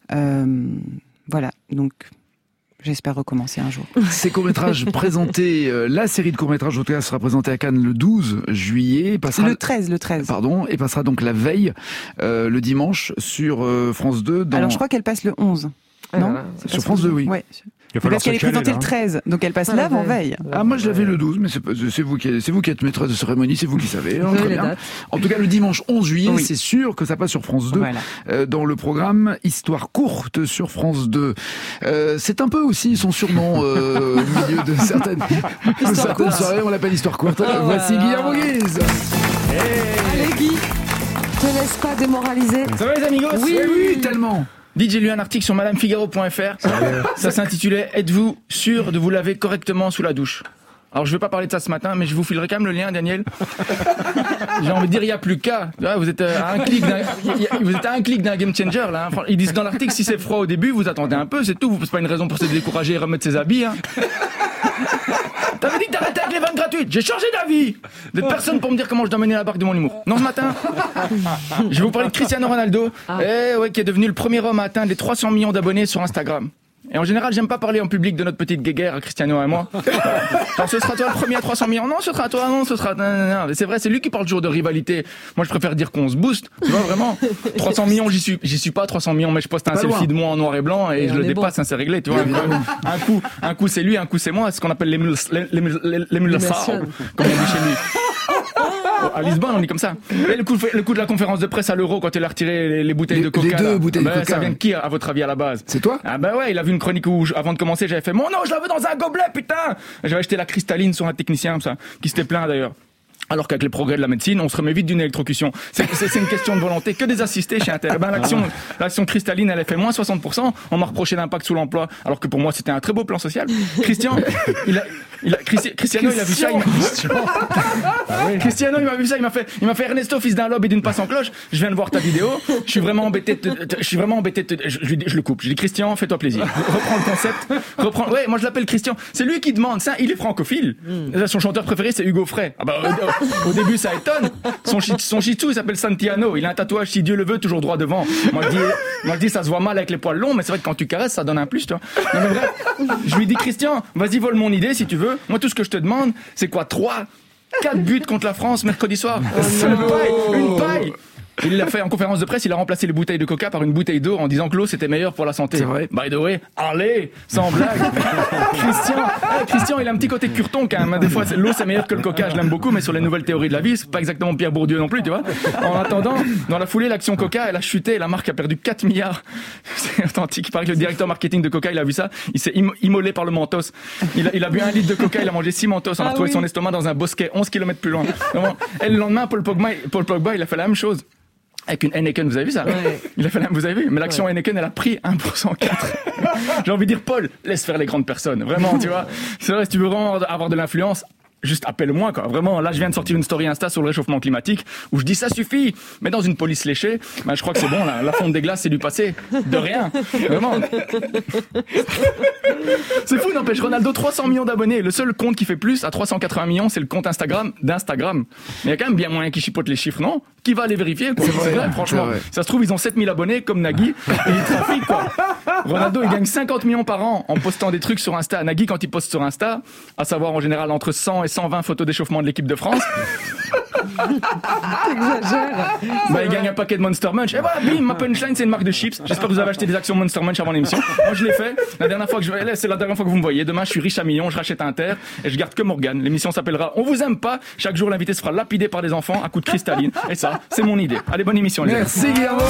Voilà, donc. J'espère recommencer un jour. Ces courts-métrages présentés, la série de courts-métrages au théâtre sera présentée à Cannes le 12 juillet. Le 13. Pardon, et passera donc la veille, le dimanche, sur France 2. Alors je crois qu'elle passe le 11. Non, sur France 2, oui. Ouais. Parce qu'elle est présentée le 13, donc elle passe l'avant-veille. Ah, moi je l'avais le 12, mais c'est vous qui êtes maîtresse de cérémonie, c'est vous qui savez. Très bien. En tout cas, le dimanche 11 juillet, c'est sûr que ça passe sur France 2, dans le programme Histoire courte sur France 2. C'est un peu aussi son surnom au milieu de certaines soirées, on l'appelle Histoire courte. Voici Guillermo Guise. Allez Guy, te laisse pas démoraliser. Ça va les amigos? Oui, tellement. J'ai lu un article sur madamefigaro.fr. Ça s'intitulait « Êtes-vous sûr de vous laver correctement sous la douche ?» Alors je vais pas parler de ça ce matin, mais je vous filerai quand même le lien, Daniel. J'ai envie de dire, il n'y a plus qu'à. Vous êtes à un clic d'un game changer, là. Ils disent dans l'article, si c'est froid au début, vous attendez un peu, c'est tout. C'est pas une raison pour se décourager et remettre ses habits, hein. T'avais dit que t'arrêtais avec les vannes gratuites. J'ai changé d'avis. Vous êtes personne pour me dire comment je dois mener la barque de mon humour. Non, ce matin, je vais vous parler de Cristiano Ronaldo, qui est devenu le premier homme à atteindre les 300 millions d'abonnés sur Instagram. Et en général, j'aime pas parler en public de notre petite guéguerre à Cristiano et moi. Alors, ce sera toi le premier à 300 millions. Non, ce sera toi. Non, ce sera... Non. C'est vrai, c'est lui qui parle toujours de rivalité. Moi, je préfère dire qu'on se booste. Tu vois, vraiment. 300 millions, j'y suis pas 300 millions, mais je poste un selfie de moi en noir et blanc et je le dépasse, c'est réglé, tu vois. Un coup c'est lui, un coup c'est moi. C'est ce qu'on appelle l'émulation, comme on dit chez lui. À Lisbonne, on dit comme ça. Et le coup de la conférence de presse à l'Euro quand il a retiré les bouteilles de Coca. Les deux bouteilles de Coca. Ça vient de qui, à votre avis, à la base? C'est toi? Ah bah ouais, il a vu une chronique où, avant de commencer, j'avais fait « Mon nom, je la veux dans un gobelet, putain !» J'avais acheté la cristalline sur un technicien, ça, qui s'était plaint d'ailleurs. Alors qu'avec les progrès de la médecine, on se remet vite d'une électrocution. C'est une question de volonté. Que des assistés chez Inter. L'action cristalline, elle a fait moins 60%. On m'a reproché l'impact sous l'emploi. Alors que pour moi, c'était un très beau plan social. Cristiano, il a vu ça. Cristiano, il m'a vu ça. Il m'a fait Ernesto, fils d'un lobe et d'une passe en cloche. Je viens de voir ta vidéo. Je suis vraiment embêté. Je le coupe. Je dis Christian, fais-toi plaisir. Reprends le concept. Ouais, moi je l'appelle Christian. C'est lui qui demande ça. Il est francophile. Son chanteur préféré, c'est Hugo Frey. Ah bah, au début, ça étonne. Son shih tzu, il s'appelle Santiano. Il a un tatouage, si Dieu le veut, toujours droit devant. Moi, je dis, ça se voit mal avec les poils longs, mais c'est vrai que quand tu caresses, ça donne un plus, tu vois. Non, mais bref, je lui dis, Christian, vas-y, vole mon idée, si tu veux. Moi, tout ce que je te demande, c'est quoi? 4 buts contre la France, mercredi soir. Une paille. Il l'a fait en conférence de presse, il a remplacé les bouteilles de Coca par une bouteille d'eau en disant que l'eau c'était meilleur pour la santé. C'est vrai. By the way, allez, sans blague. Christian, il a un petit côté curton quand même. Des fois, l'eau c'est meilleur que le Coca, je l'aime beaucoup, mais sur les nouvelles théories de la vie, c'est pas exactement Pierre Bourdieu non plus, tu vois. En attendant, dans la foulée, l'action Coca, elle a chuté, et la marque a perdu 4 milliards. C'est authentique. Il paraît que le directeur marketing de Coca, il a vu ça, il s'est immolé par le Mentos. Il a bu 1 litre de Coca, il a mangé 6 Mentos, on a retrouvé son estomac dans un bosquet 11 km plus loin. Vraiment. Et le lendemain, Paul Pogba, il a fait la même chose. avec une Heineken, vous avez vu ça? Ouais. Vous avez vu? Mais l'action Heineken, elle a pris 1% 4. J'ai envie de dire, Paul, laisse faire les grandes personnes. Vraiment, tu vois. C'est vrai, si tu veux vraiment avoir de l'influence, juste appelle-moi, quoi. Vraiment, là, je viens de sortir une story Insta sur le réchauffement climatique où je dis ça suffit. Mais dans une police léchée, ben, je crois que c'est bon, là. La fonte des glaces, c'est du passé. De rien. Vraiment. C'est fou, n'empêche. Ronaldo, 300 millions d'abonnés. Le seul compte qui fait plus à 380 millions, c'est le compte Instagram d'Instagram. Mais il y a quand même bien moyen qu'ils chipotent les chiffres, non? Qui va aller vérifier, quoi? C'est vrai, franchement. Vrai. Ça se trouve, ils ont 7000 abonnés, comme Nagui, et ils trafiquent, quoi. Ronaldo, il gagne 50 millions par an en postant des trucs sur Insta. Nagui, quand il poste sur Insta, à savoir en général entre 100 et 120 photos d'échauffement de l'équipe de France. T'exagères. Bah, il gagne un paquet de Monster Munch. Et voilà, bim, ma punchline, c'est une marque de chips. J'espère que vous avez acheté des actions Monster Munch avant l'émission. Moi, je l'ai fait. C'est la dernière fois que vous me voyez. Demain, je suis riche à millions, je rachète Inter et je garde que Morgane. L'émission s'appellera On vous aime pas. Chaque jour, l'invité se fera lapider par des enfants à coups de cristalline. Et ça, c'est mon idée. Allez, bonne émission, les gars. Merci, Guillermo.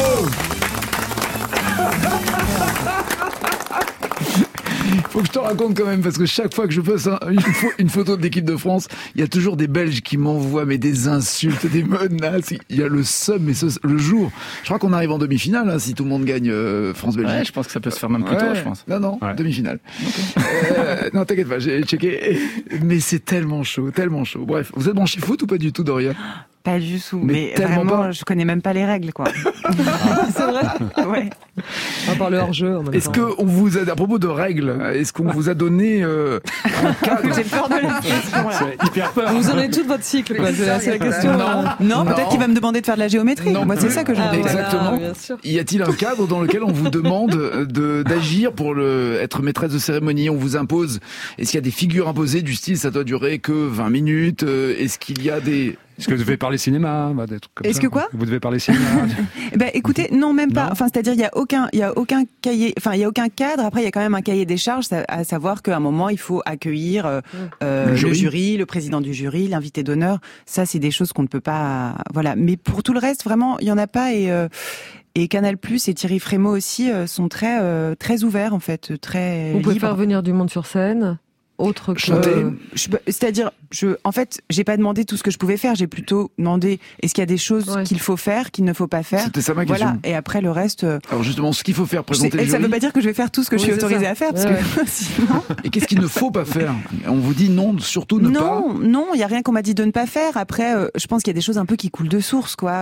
Faut que je te raconte quand même, parce que chaque fois que je poste une photo de l'équipe de France, il y a toujours des Belges qui m'envoient des insultes, des menaces. Il y a le seum, mais le jour, je crois qu'on arrive en demi-finale, hein, si tout le monde gagne France-Belgique. Ouais, je pense que ça peut se faire même plus tôt, je pense. Non, demi-finale. Okay. Non, t'inquiète pas, j'ai checké. Mais c'est tellement chaud, tellement chaud. Bref, vous êtes branché foot ou pas du tout, Doria? Pas du tout, mais vraiment, je connais même pas les règles, quoi. C'est vrai. Ouais. À part le hors-jeu. Est-ce qu'on vous a, à propos de règles, est-ce qu'on vous a donné un cadre? J'ai peur de la question, là. C'est hyper peur. Vous en avez tout votre cycle, quoi. C'est la question. Non, peut-être qu'il va me demander de faire de la géométrie. Non, moi, c'est ça que je me dis. Exactement. Bien sûr. Y a-t-il un cadre dans lequel on vous demande d'agir pour être maîtresse de cérémonie? On vous impose? Est-ce qu'il y a des figures imposées du style ça doit durer que 20 minutes? Est-ce qu'il y a des... Est-ce que vous devez parler cinéma, des trucs comme ça? Est-ce que quoi? Vous devez parler cinéma. Écoutez, non, même pas. Non. Enfin, c'est-à-dire, il y a aucun cahier, enfin, il y a aucun cadre. Après, il y a quand même un cahier des charges, à savoir qu'à un moment, il faut accueillir le jury, le président du jury, l'invité d'honneur. Ça, c'est des choses qu'on ne peut pas, voilà. Mais pour tout le reste, vraiment, il y en a pas et Canal+ et Thierry Frémaux aussi sont très ouverts, en fait, très Vous pouvez libres. faire venir du monde sur scène? Autre que... C'est-à-dire, en fait, j'ai pas demandé tout ce que je pouvais faire, j'ai plutôt demandé est-ce qu'il y a des choses qu'il faut faire, qu'il ne faut pas faire. C'était ça ma question. Voilà. Et après, le reste... Alors justement, ce qu'il faut faire, présenter le jury... Ça veut pas dire que je vais faire tout ce que je suis autorisée à faire, parce que sinon... Et qu'est-ce qu'il ne faut pas faire? On vous dit non, surtout ne pas... Non, il y a rien qu'on m'a dit de ne pas faire. Après, je pense qu'il y a des choses un peu qui coulent de source, quoi.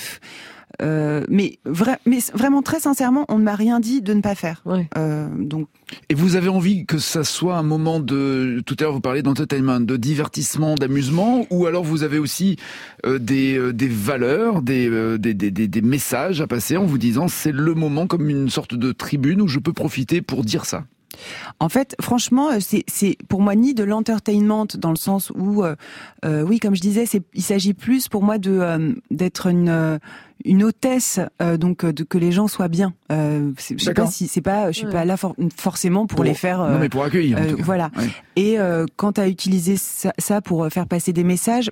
Mais vraiment très sincèrement, on ne m'a rien dit de ne pas faire. Ouais. Donc. Et vous avez envie que ça soit un moment de, tout à l'heure vous parliez d'entertainment, de divertissement, d'amusement, ou alors vous avez aussi des valeurs, des messages à passer en vous disant c'est le moment comme une sorte de tribune où je peux profiter pour dire ça? En fait, franchement, c'est pour moi ni de l'entertainment dans le sens où, oui, comme je disais, il s'agit plus pour moi d'être une hôtesse, donc que les gens soient bien. Je sais pas si c'est pas, je suis pas là forcément pour les faire. Non, mais pour accueillir. En tout cas. Voilà. Ouais. Et quand t'as utilisé ça pour faire passer des messages.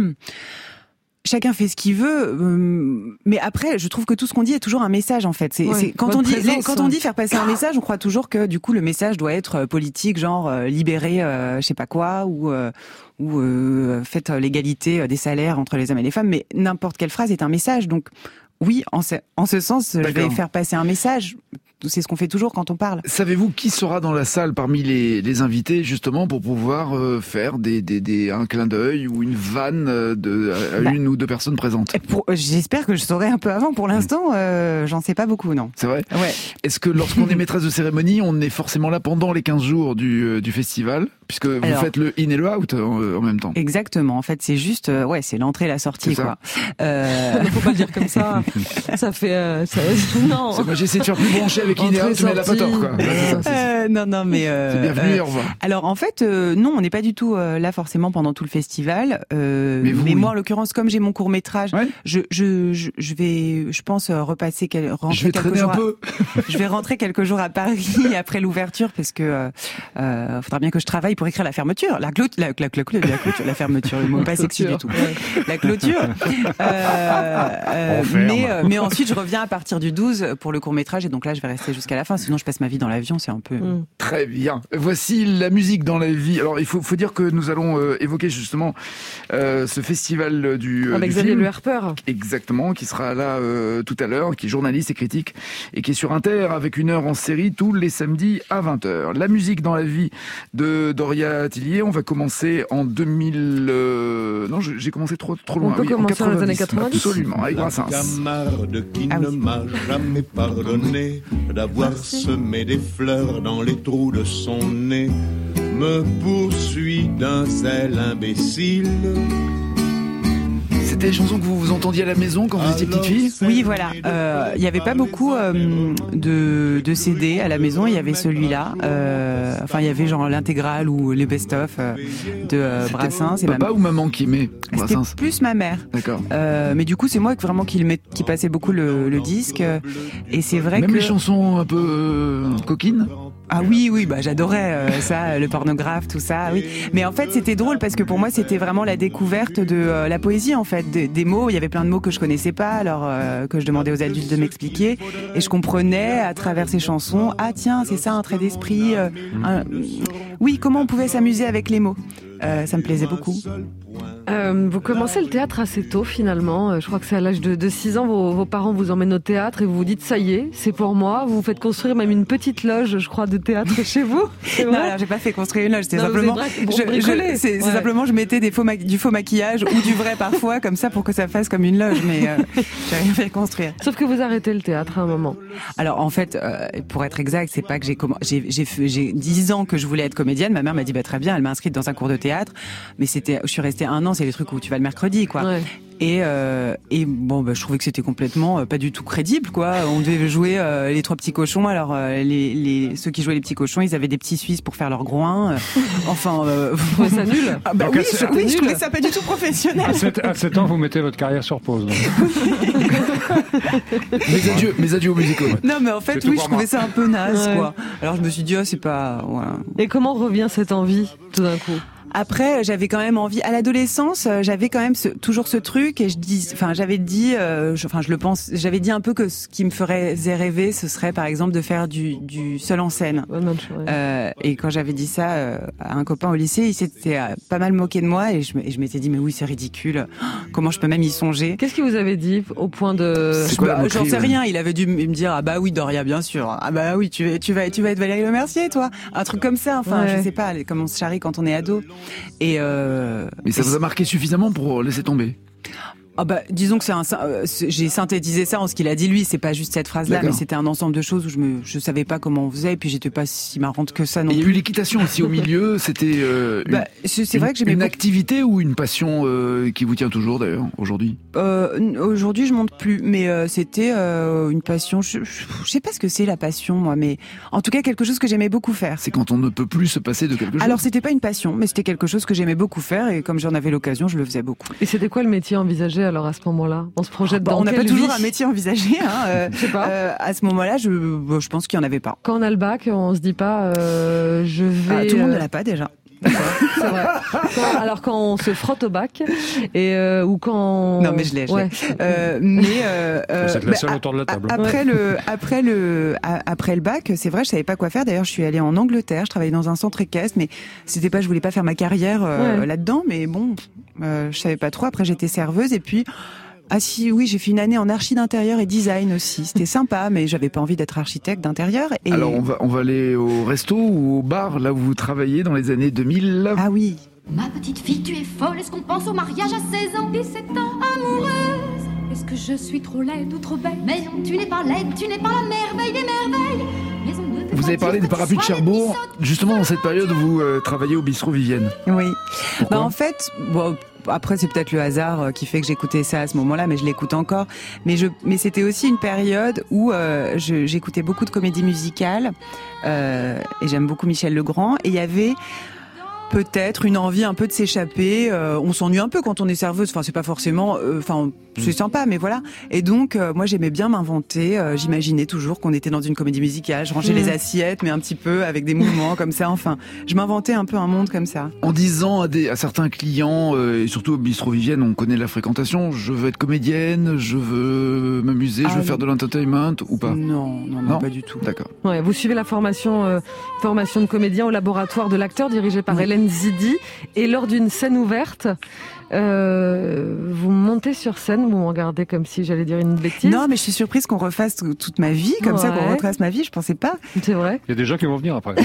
Chacun fait ce qu'il veut, mais après, je trouve que tout ce qu'on dit est toujours un message en fait. Quand on dit faire passer un message, on croit toujours que du coup le message doit être politique, genre libérer, je sais pas quoi, ou faites l'égalité des salaires entre les hommes et les femmes. Mais n'importe quelle phrase est un message. Donc oui, en ce sens, je vais faire passer un message. C'est ce qu'on fait toujours quand on parle. Savez-vous qui sera dans la salle parmi les invités, justement, pour pouvoir faire un clin d'œil ou une vanne à une ou deux personnes présentes? J'espère que je saurai un peu avant. Pour l'instant, j'en sais pas beaucoup, non. C'est vrai? Ouais. Est-ce que lorsqu'on est maîtresse de cérémonie, on est forcément là pendant les 15 jours du festival? Puisque vous faites le in et le out en même temps. Exactement. En fait, c'est juste, c'est l'entrée et la sortie, quoi. Faut pas le dire comme ça. Ça fait, non. Moi, j'essaie de faire plus branché avec in et out, mais elle a pas tort, quoi. Non, mais, c'est bienvenu, au revoir. Alors, en fait, non, on n'est pas du tout là forcément pendant tout le festival. Mais moi, en l'occurrence, comme j'ai mon court-métrage, je vais, je pense, rentrer quelques jours. Je vais rentrer quelques jours à Paris après l'ouverture parce que, faudra bien que je travaille pour écrire la fermeture, la fermeture, le mot pas sexy du tout. La clôture. Mais ensuite je reviens à partir du 12 pour le court-métrage et donc là je vais rester jusqu'à la fin. Sinon, je passe ma vie dans l'avion, c'est un peu... Très bien. Voici la musique dans la vie. Alors, il faut dire que nous allons évoquer justement ce festival du avec Xavier Le Harper. Exactement, qui sera là tout à l'heure, qui est journaliste et critique, et qui est sur Inter avec une heure en série tous les samedis à 20h. La musique dans la vie de Doria Tillier. On va commencer en 2000... Non, j'ai commencé trop loin. On peut commencer dans les années 90. Absolument, avec Brassens. Camarade qui ne m'a jamais pardonné d'avoir semé des fleurs dans les trous de son nez me poursuit d'un zèle imbécile. C'était des chansons que vous entendiez à la maison quand vous étiez petite fille ? Oui, voilà. Il y avait pas beaucoup de CD à la maison. Il y avait celui-là. Il y avait genre l'intégrale ou les best-of de Brassens. C'était papa ou maman qui met Brassens ? C'était plus ma mère. D'accord. Mais du coup, c'est moi vraiment qui passait beaucoup le disque. Et c'est vrai Même que... les chansons un peu coquines ? Ah oui, j'adorais ça, le pornographe, tout ça, oui. Mais en fait, c'était drôle parce que pour moi, c'était vraiment la découverte de la poésie, en fait, des mots. Il y avait plein de mots que je connaissais pas, alors que je demandais aux adultes de m'expliquer. Et je comprenais à travers ces chansons, ah tiens, c'est ça, un trait d'esprit. Oui, comment on pouvait s'amuser avec les mots. Ça me plaisait beaucoup. Vous commencez le théâtre assez tôt finalement. Je crois que c'est à l'âge de 6 ans, vos parents vous emmènent au théâtre et vous vous dites ça y est, c'est pour moi. Vous vous faites construire même une petite loge, je crois, de théâtre chez vous. Non, alors j'ai pas fait construire une loge, c'était simplement simplement je mettais du faux maquillage ou du vrai parfois comme ça pour que ça fasse comme une loge, mais j'ai rien fait construire. Sauf que vous arrêtez le théâtre à un moment. Alors en fait, pour être exact, c'est pas que j'ai 10 ans que je voulais être comédienne. Ma mère m'a dit très bien, elle m'a inscrite dans un cours de théâtre, mais je suis restée 1 an, c'est les trucs où tu vas le mercredi, quoi. Ouais. Et bon, je trouvais que c'était complètement pas du tout crédible, quoi. On devait jouer les 3 petits cochons. Alors ceux qui jouaient les petits cochons, ils avaient des petits Suisses pour faire leur groin. Vous trouvez ça nul ? Je trouvais ça pas du tout professionnel. À 7 ans, vous mettez votre carrière sur pause. Mes adieux aux musicaux. Non, mais en fait, je trouvais ça un peu naze, quoi. Alors je me suis dit, c'est pas... Voilà. Et comment revient cette envie, tout d'un coup ? Après, j'avais quand même envie. À l'adolescence, j'avais quand même toujours ce truc, et j'avais dit un peu que ce qui me ferait rêver, ce serait par exemple de faire du seul en scène. Et quand j'avais dit ça à un copain au lycée, il s'était pas mal moqué de moi, et je m'étais dit mais oui, c'est ridicule. Comment je peux même y songer ? Qu'est-ce qu'il vous avait dit au point de... J'en sais rien. Il avait dû me dire ah bah oui, Doria, bien sûr. Ah bah oui, tu vas être Valérie Lemercier, toi. Un truc comme ça. Enfin, je sais pas, comme on se charrie quand on est ado. Mais ça vous a marqué suffisamment pour laisser tomber ? Disons que j'ai synthétisé ça en ce qu'il a dit lui, c'est pas juste cette phrase-là. D'accord. Mais c'était un ensemble de choses où je savais pas comment on faisait, et puis j'étais pas si marrante que ça non plus. Il y a eu l'équitation aussi au milieu, c'était vrai que j'aimais une activité ou une passion qui vous tient toujours d'ailleurs aujourd'hui ? Aujourd'hui je monte plus, mais c'était une passion, je sais pas ce que c'est la passion moi, mais en tout cas quelque chose que j'aimais beaucoup faire. C'est quand on ne peut plus se passer de quelque chose. Alors c'était pas une passion, mais c'était quelque chose que j'aimais beaucoup faire, et comme j'en avais l'occasion, je le faisais beaucoup. Et c'était quoi le métier envisagé alors à ce moment-là ? On se projette dans on n'a pas toujours vie ? un métier envisagé. Je sais pas. À ce moment-là, je pense qu'il n'y en avait pas. Quand on a le bac, on se dit pas je vais... tout le monde ne l'a pas déjà. C'est vrai. Alors quand on se frotte au bac ou quand... Non mais je l'ai. C'est la seule autour de la table. Après le bac, c'est vrai, je savais pas quoi faire. D'ailleurs, je suis allée en Angleterre, je travaillais dans un centre équestre, mais je voulais pas faire ma carrière là-dedans, mais bon, je savais pas trop. Après, j'étais serveuse, et puis j'ai fait une année en archi d'intérieur et design aussi. C'était sympa, mais j'avais pas envie d'être architecte d'intérieur. Et... Alors on va aller au resto ou au bar, là où vous travaillez dans les années 2000. Ah oui. Ma petite fille, tu es folle, est-ce qu'on pense au mariage à 16 ans, 17 ans, amoureuse? Est-ce que je suis trop laide ou trop belle? Mais non, tu n'es pas laide, tu n'es pas la merveille des merveilles. Mais on ne peut vous avez parlé des parapluies de Cherbourg, justement dans cette période où vous travaillez au bistrot Vivienne. Oui. En fait, après c'est peut-être le hasard qui fait que j'écoutais ça à ce moment-là, mais je l'écoute encore. Mais c'était aussi une période où j'écoutais beaucoup de comédies musicales, et j'aime beaucoup Michel Legrand, et il y avait peut-être une envie un peu de s'échapper. On s'ennuie un peu quand on est serveuse. Enfin, c'est pas forcément. C'est sympa, mais voilà. Et donc, moi, j'aimais bien m'inventer. J'imaginais toujours qu'on était dans une comédie musicale. Je rangeais les assiettes, mais un petit peu avec des mouvements comme ça. Enfin, je m'inventais un peu un monde comme ça. En disant à certains clients, et surtout au Bistrot Vivienne, on connaît la fréquentation. Je veux être comédienne, je veux m'amuser, je veux faire de l'entertainment ou pas? Non, pas du tout. D'accord. Ouais, vous suivez la formation de comédien au laboratoire de l'acteur dirigé par Hélène Zidi, et lors d'une scène ouverte, vous montez sur scène, vous me regardez comme si j'allais dire une bêtise. Non, mais je suis surprise qu'on refasse toute ma vie comme ça, qu'on retrace ma vie. Je pensais pas. C'est vrai. Il y a des gens qui vont venir après.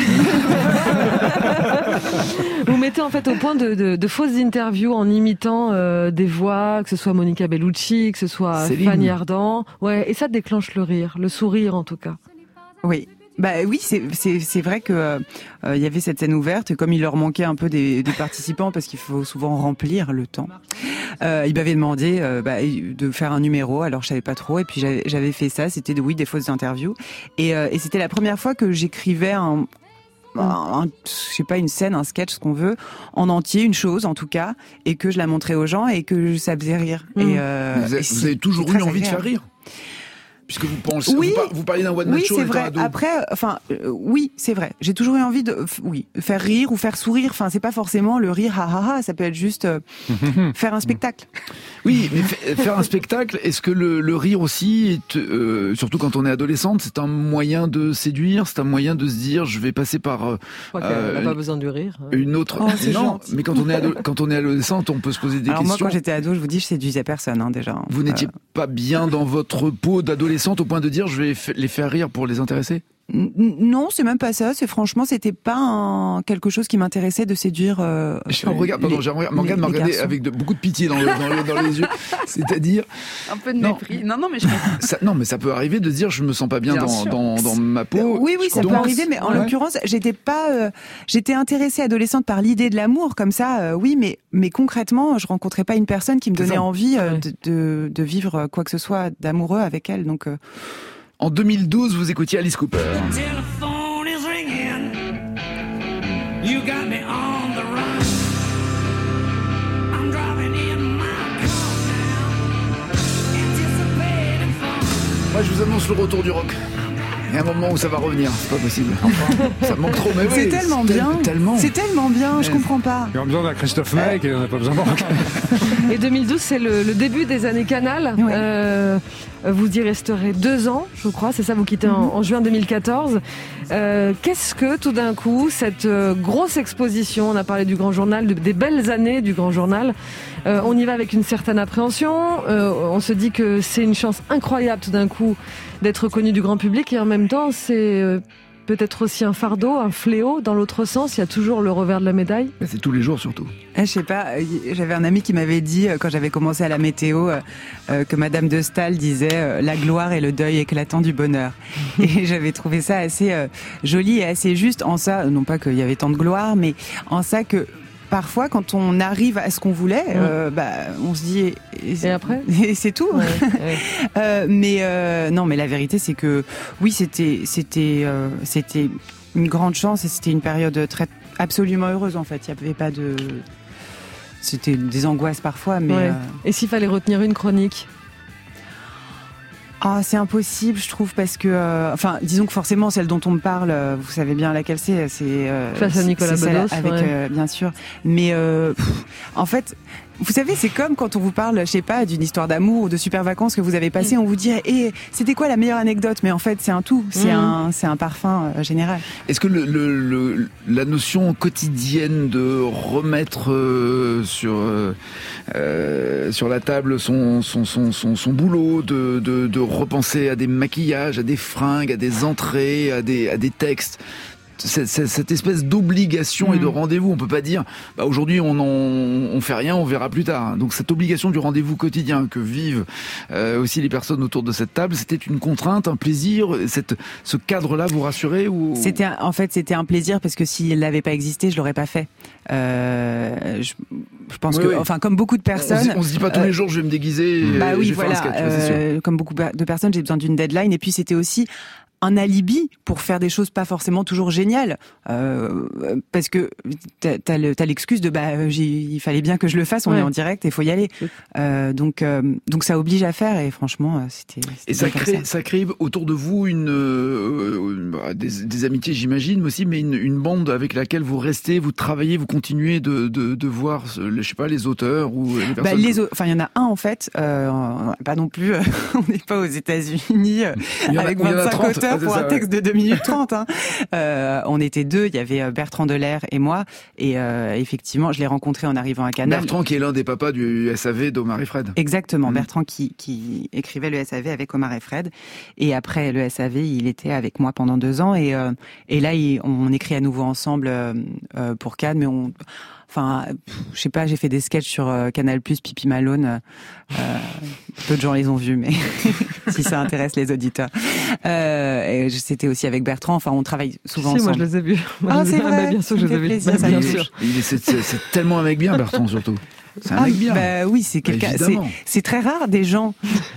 Vous mettez en fait au point de fausses interviews en imitant des voix, que ce soit Monica Bellucci, que ce soit Fanny Ardant. Ouais, et ça déclenche le rire, le sourire en tout cas. Oui. Oui, c'est vrai que il y avait cette scène ouverte, et comme il leur manquait un peu des participants parce qu'il faut souvent remplir le temps, ils m'avaient demandé de faire un numéro. Alors je savais pas trop, et puis j'avais fait ça. C'était des fausses interviews, et c'était la première fois que j'écrivais je sais pas, une scène, un sketch, ce qu'on veut, en entier, une chose en tout cas, et que je la montrais aux gens et que ça faisait rire. Et vous avez toujours eu envie de faire rire? Puisque vous pensez, vous parliez d'un one man show. Oui, c'est vrai. Après, oui, c'est vrai. J'ai toujours eu envie de, faire rire ou faire sourire. Enfin, c'est pas forcément le rire, ça peut être juste faire un spectacle. Oui, mais faire un spectacle, est-ce que le rire aussi, surtout quand on est adolescente, c'est un moyen de séduire, c'est un moyen de se dire, je vais passer par. On n'a pas besoin du rire. Une autre. Non, mais quand on est adolescente, on peut se poser des questions. Moi, quand j'étais ado, je vous dis, je séduisais personne, déjà. Vous n'étiez pas bien dans votre peau d'adolescente au point de dire je vais les faire rire pour les intéresser? Non, c'est même pas ça. Franchement, c'était pas quelque chose qui m'intéressait de séduire. Morgane m'a regardé avec beaucoup de pitié dans les yeux. C'est-à-dire un peu de mépris. Non, mais je comprends. Non, mais ça peut arriver de se dire je me sens pas bien dans ma peau. Oui, ça peut arriver, mais en l'occurrence, j'étais intéressée adolescente par l'idée de l'amour comme ça. Mais concrètement, je rencontrais pas une personne qui me donnait envie de vivre quoi que ce soit d'amoureux avec elle. Donc en 2012, vous écoutiez Alice Cooper. Moi, je vous annonce le retour du rock. Il y a un moment où ça va revenir, c'est pas possible. Enfin, ça manque trop, mais c'est tellement bien. C'est tellement bien, je comprends pas. Il y a besoin d'un Christophe Maé et on n'a pas besoin de rock. Et 2012, c'est le début des années Canal. Ouais. Vous y resterez 2 ans, je crois, c'est ça, vous quittez en juin 2014. Qu'est-ce que, tout d'un coup, cette grosse exposition, on a parlé du Grand Journal, des belles années du Grand Journal, on y va avec une certaine appréhension, on se dit que c'est une chance incroyable, tout d'un coup, d'être connu du grand public, et en même temps, c'est peut-être aussi un fardeau, un fléau. Dans l'autre sens, il y a toujours le revers de la médaille. C'est tous les jours surtout. Je sais pas, j'avais un ami qui m'avait dit, quand j'avais commencé à la météo, que Madame de Staël disait la gloire est le deuil éclatant du bonheur. Et j'avais trouvé ça assez joli et assez juste en ça, non pas qu'il y avait tant de gloire, mais en ça que parfois, quand on arrive à ce qu'on voulait, on se dit et après c'est tout. Mais non, mais la vérité c'est que oui, c'était une grande chance et c'était une période absolument heureuse en fait. Il y avait pas de, c'était des angoisses parfois, mais. Et s'il fallait retenir une chronique? C'est impossible, je trouve, parce que, disons que forcément, celle dont on me parle, vous savez bien laquelle c'est Face à Nicolas Bedos, avec, bien sûr. Mais, en fait, vous savez, c'est comme quand on vous parle, je sais pas, d'une histoire d'amour ou de super vacances que vous avez passées, on vous dit, c'était quoi la meilleure anecdote? Mais en fait, c'est un tout, c'est un parfum général. Est-ce que la notion quotidienne de remettre sur la table son boulot, de repenser à des maquillages, à des fringues, à des entrées, à des textes, cette espèce d'obligation et de rendez-vous, on peut pas dire aujourd'hui on fait rien, on verra plus tard. Donc cette obligation du rendez-vous quotidien que vivent aussi les personnes autour de cette table, c'était une contrainte, un plaisir, ce cadre-là vous rassurait ou... C'était un plaisir parce que s'il n'avait pas existé, je l'aurais pas fait. Je pense que comme beaucoup de personnes, on se dit pas tous les jours je vais me déguiser. Comme beaucoup de personnes, j'ai besoin d'une deadline et puis c'était aussi un alibi pour faire des choses pas forcément toujours géniales, parce que t'as l'excuse de il fallait bien que je le fasse, on est en direct et il faut y aller, donc ça oblige à faire, et franchement c'était et ça crée autour de vous des amitiés, j'imagine, mais aussi une bande avec laquelle vous restez, vous travaillez, vous continuez de voir, je sais pas, les auteurs ou les personnes. Il y en a un en fait, pas non plus, on n'est pas aux États-Unis avec 25 auteurs pour un texte de 2 minutes 30. On était 2, il y avait Bertrand Delair et moi, et effectivement, je l'ai rencontré en arrivant à Canal. Bertrand qui est l'un des papas du SAV d'Omar et Fred. Exactement, Bertrand qui écrivait le SAV avec Omar et Fred, et après le SAV, il était avec moi pendant 2 ans, et là, on écrit à nouveau ensemble pour Cannes, mais je sais pas, j'ai fait des sketchs sur Canal+, Pipi Malone. Peu de gens les ont vus, mais si ça intéresse les auditeurs. Et c'était aussi avec Bertrand. Enfin, on travaille souvent ensemble. Moi, je les ai vus. C'est vrai. Bien sûr, je les ai vus. Bien sûr. C'est tellement un mec bien, Bertrand, surtout. C'est un mec bien. Oui, c'est quelqu'un. C'est très rare des gens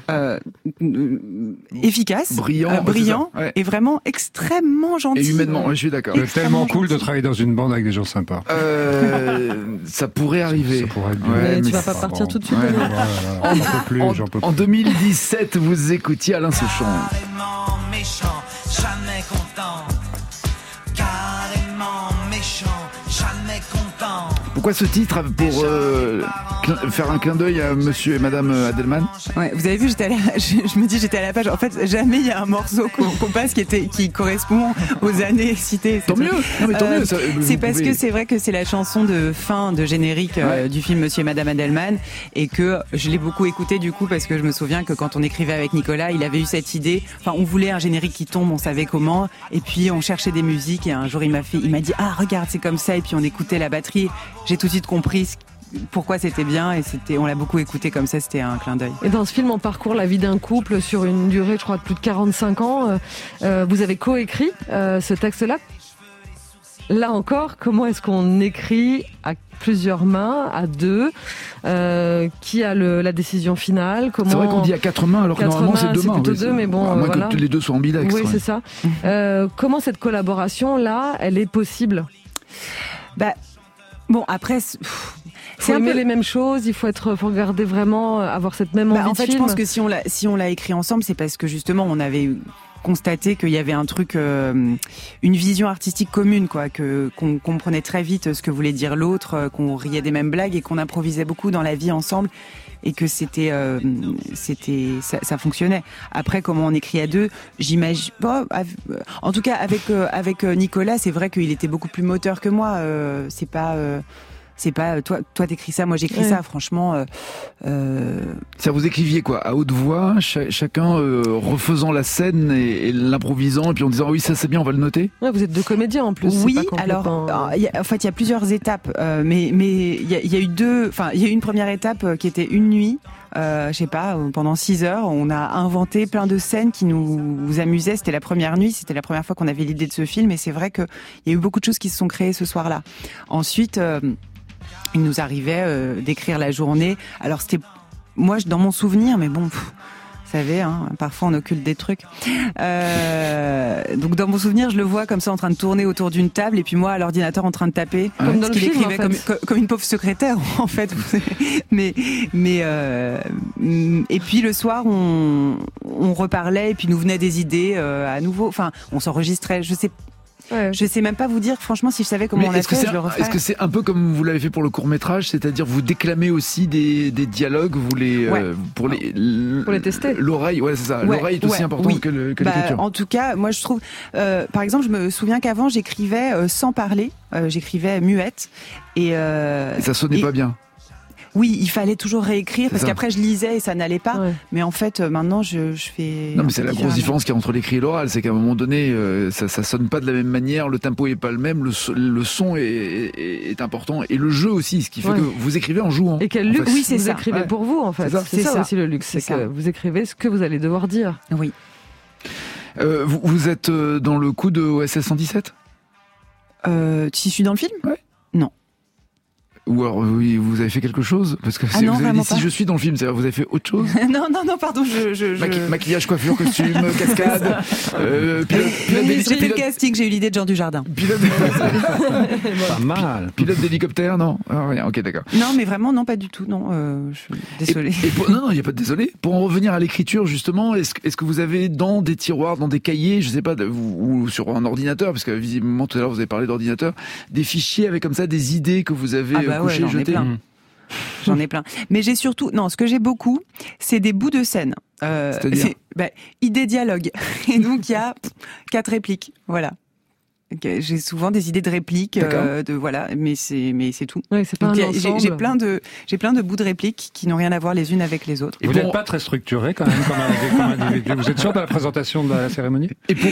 efficaces, brillants, et vraiment extrêmement gentils. Et humainement, je suis d'accord. C'est tellement cool de travailler dans une bande avec des gens sympas. Ça pourrait arriver. Ça pourrait être bien. Mais tu vas pas partir tout de suite. J'en peux plus. En 2017, vous écoutiez Alain Souchon. Carrément méchant, jamais content. Carrément méchant, jamais content. Pourquoi ce titre pour faire un clin d'œil à monsieur et madame Adelman? Ouais, vous avez vu, je me dis, j'étais à la page. En fait, jamais il y a un morceau qu'on passe qui correspond aux années citées. Tant mieux. Non, mais tant mieux. C'est parce que c'est vrai que c'est la chanson de fin de générique du film Monsieur et Madame Adelman, et que je l'ai beaucoup écouté du coup, parce que je me souviens que quand on écrivait avec Nicolas, il avait eu cette idée. Enfin, on voulait un générique qui tombe, on savait comment, et puis on cherchait des musiques, et un jour il m'a dit regarde, c'est comme ça, et puis on écoutait la batterie. J'ai tout de suite compris pourquoi c'était bien, et on l'a beaucoup écouté comme ça, c'était un clin d'œil. Et dans ce film, on parcourt la vie d'un couple sur une durée, je crois, de plus de 45 ans. Vous avez coécrit ce texte-là. Là encore, comment est-ce qu'on écrit à plusieurs mains, à 2 qui a la décision finale? C'est vrai qu'on dit à 4 mains, alors que normalement c'est 2 mains. C'est plutôt 2, mais bon, à moins que les 2 soient ambidex. Oui, c'est ça. Comment cette collaboration-là, elle est possible? Bon, après, faut aimer les mêmes choses, faut regarder vraiment, avoir cette même envie de film. En fait, je pense que si on l'a écrit ensemble, c'est parce que justement, on avait constaté qu'il y avait un truc, une vision artistique commune, quoi, qu'on comprenait très vite ce que voulait dire l'autre, qu'on riait des mêmes blagues et qu'on improvisait beaucoup dans la vie ensemble. Et que ça fonctionnait. Après, comment on écrit à 2, j'imagine. En tout cas, avec Nicolas, c'est vrai qu'il était beaucoup plus moteur que moi. C'est pas toi t'écris ça, moi j'écris ça. Franchement, ça, vous écriviez quoi, à haute voix, chacun refaisant la scène et l'improvisant, et puis en disant oui, ça c'est bien, on va le noter. Ouais, vous êtes 2 comédiens en plus. Oui, alors il y a plusieurs étapes, mais il y a eu une première étape qui était une nuit. Je sais pas, pendant 6 heures, on a inventé plein de scènes qui nous amusaient. C'était la première nuit, c'était la première fois qu'on avait l'idée de ce film, et c'est vrai qu'il y a eu beaucoup de choses qui se sont créées ce soir-là. Ensuite, il nous arrivait d'écrire la journée. Alors c'était, moi, dans mon souvenir, mais bon, vous savez, parfois on occulte des trucs. Donc dans mon souvenir, je le vois comme ça en train de tourner autour d'une table, et puis moi à l'ordinateur en train de taper, comme parce qu'il écrivait comme une pauvre secrétaire en fait. mais et puis le soir on reparlait, et puis nous venaient des idées à nouveau. Enfin, on s'enregistrait. Je sais même pas vous dire, franchement, si je savais comment on l'a fait, je le referais. Est-ce que c'est un peu comme vous l'avez fait pour le court-métrage, c'est-à-dire vous déclamez aussi des dialogues, vous les pour les tester. L'oreille, c'est ça. L'oreille est aussi importante que l'écriture. En tout cas, moi je trouve, par exemple, je me souviens qu'avant j'écrivais sans parler, j'écrivais muette, et ça sonnait pas bien. Oui, il fallait toujours réécrire, parce qu'après je lisais et ça n'allait pas. Ouais. Mais en fait, maintenant, je fais... Non, mais c'est la grosse différence qu'il y a entre l'écrit et l'oral. C'est qu'à un moment donné, ça sonne pas de la même manière, le tempo est pas le même, le son est important. Et le jeu aussi, ce qui fait que vous écrivez en jouant. Et quel luxe vous écrivez pour vous, en fait. C'est ça aussi le luxe, c'est que vous écrivez ce que vous allez devoir dire. Oui. Vous êtes dans le coup de OSS 117 ? Si je suis dans le film ? Ouais. Non. Ou alors, oui, vous avez fait quelque chose? Parce que Ah non, vous avez dit, pas. si je suis dans le film, c'est-à-dire vous avez fait autre chose? non, pardon, Maquillage, coiffure, costume, cascade, j'ai fait le casting, j'ai eu l'idée de Jean Dujardin. Pas mal. Pilote d'hélicoptère, non? Ah, rien, ok, d'accord. Non, mais vraiment, non, pas du tout, non, je suis désolée. Non, il n'y a pas de désolé. Pour en revenir à l'écriture, justement, est-ce que vous avez dans des tiroirs, dans des cahiers, je sais pas, ou sur un ordinateur, parce que visiblement tout à l'heure vous avez parlé d'ordinateur, des fichiers avec comme ça des idées que vous avez couchées, jetées? J'en ai plein. Mais j'ai surtout, ce que j'ai beaucoup, c'est des bouts de scène. C'est-à-dire idées dialogues. Et donc il y a 4 répliques, voilà. Okay, j'ai souvent des idées de répliques, mais c'est tout. Ouais, c'est pas donc, un ensemble. J'ai plein de bouts de répliques qui n'ont rien à voir les unes avec les autres. Et vous n'êtes pas très structuré quand même comme individu. Vous êtes sûr de la présentation de la cérémonie? Et pour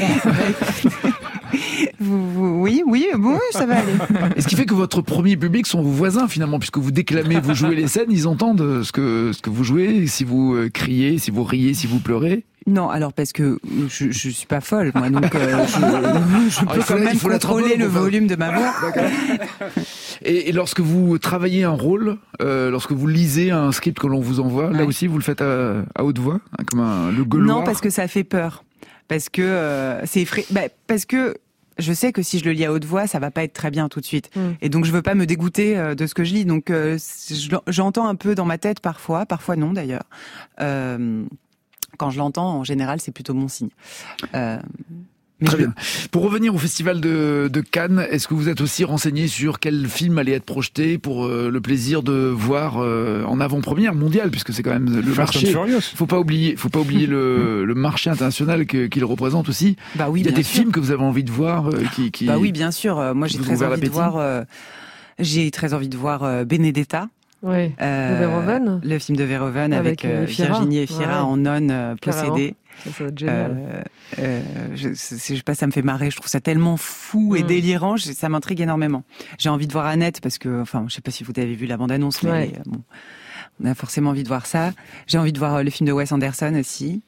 oui, ça va aller. Et ce qui fait que votre premier public sont vos voisins finalement, puisque vous déclamez, vous jouez les scènes, ils entendent ce que vous jouez, si vous criez, si vous riez, si vous pleurez. Non, alors parce que je suis pas folle, moi, donc je peux quand même contrôler le volume de ma voix. Et lorsque vous travaillez un rôle, lorsque vous lisez un script que l'on vous envoie, là aussi vous le faites à haute voix, hein, comme le gueuloir? Non, parce que ça fait peur. Parce que c'est effrayant. Parce que je sais que si je le lis à haute voix, ça va pas être très bien tout de suite. Et donc je veux pas me dégoûter de ce que je lis. Donc j'entends un peu dans ma tête parfois non d'ailleurs. Quand je l'entends, en général, c'est plutôt bon signe. Très bien. Pour revenir au festival de Cannes, est-ce que vous êtes aussi renseigné sur quel film allait être projeté pour le plaisir de voir en avant-première mondiale, puisque c'est quand même le marché. Faut pas oublier le marché international qu'il représente aussi. Bah oui, il y a des sûr. films que vous avez envie de voir qui. Bah oui, bien sûr. Moi, j'ai très envie de voir. J'ai très envie de voir Benedetta. Oui, le film de Verhoeven avec Virginie Efira en nonne possédée. Ça va être génial. Je sais pas, ça me fait marrer. Je trouve ça tellement fou et délirant. Ça m'intrigue énormément. J'ai envie de voir Annette parce que, je sais pas si vous avez vu la bande-annonce, mais bon, on a forcément envie de voir ça. J'ai envie de voir le film de Wes Anderson aussi.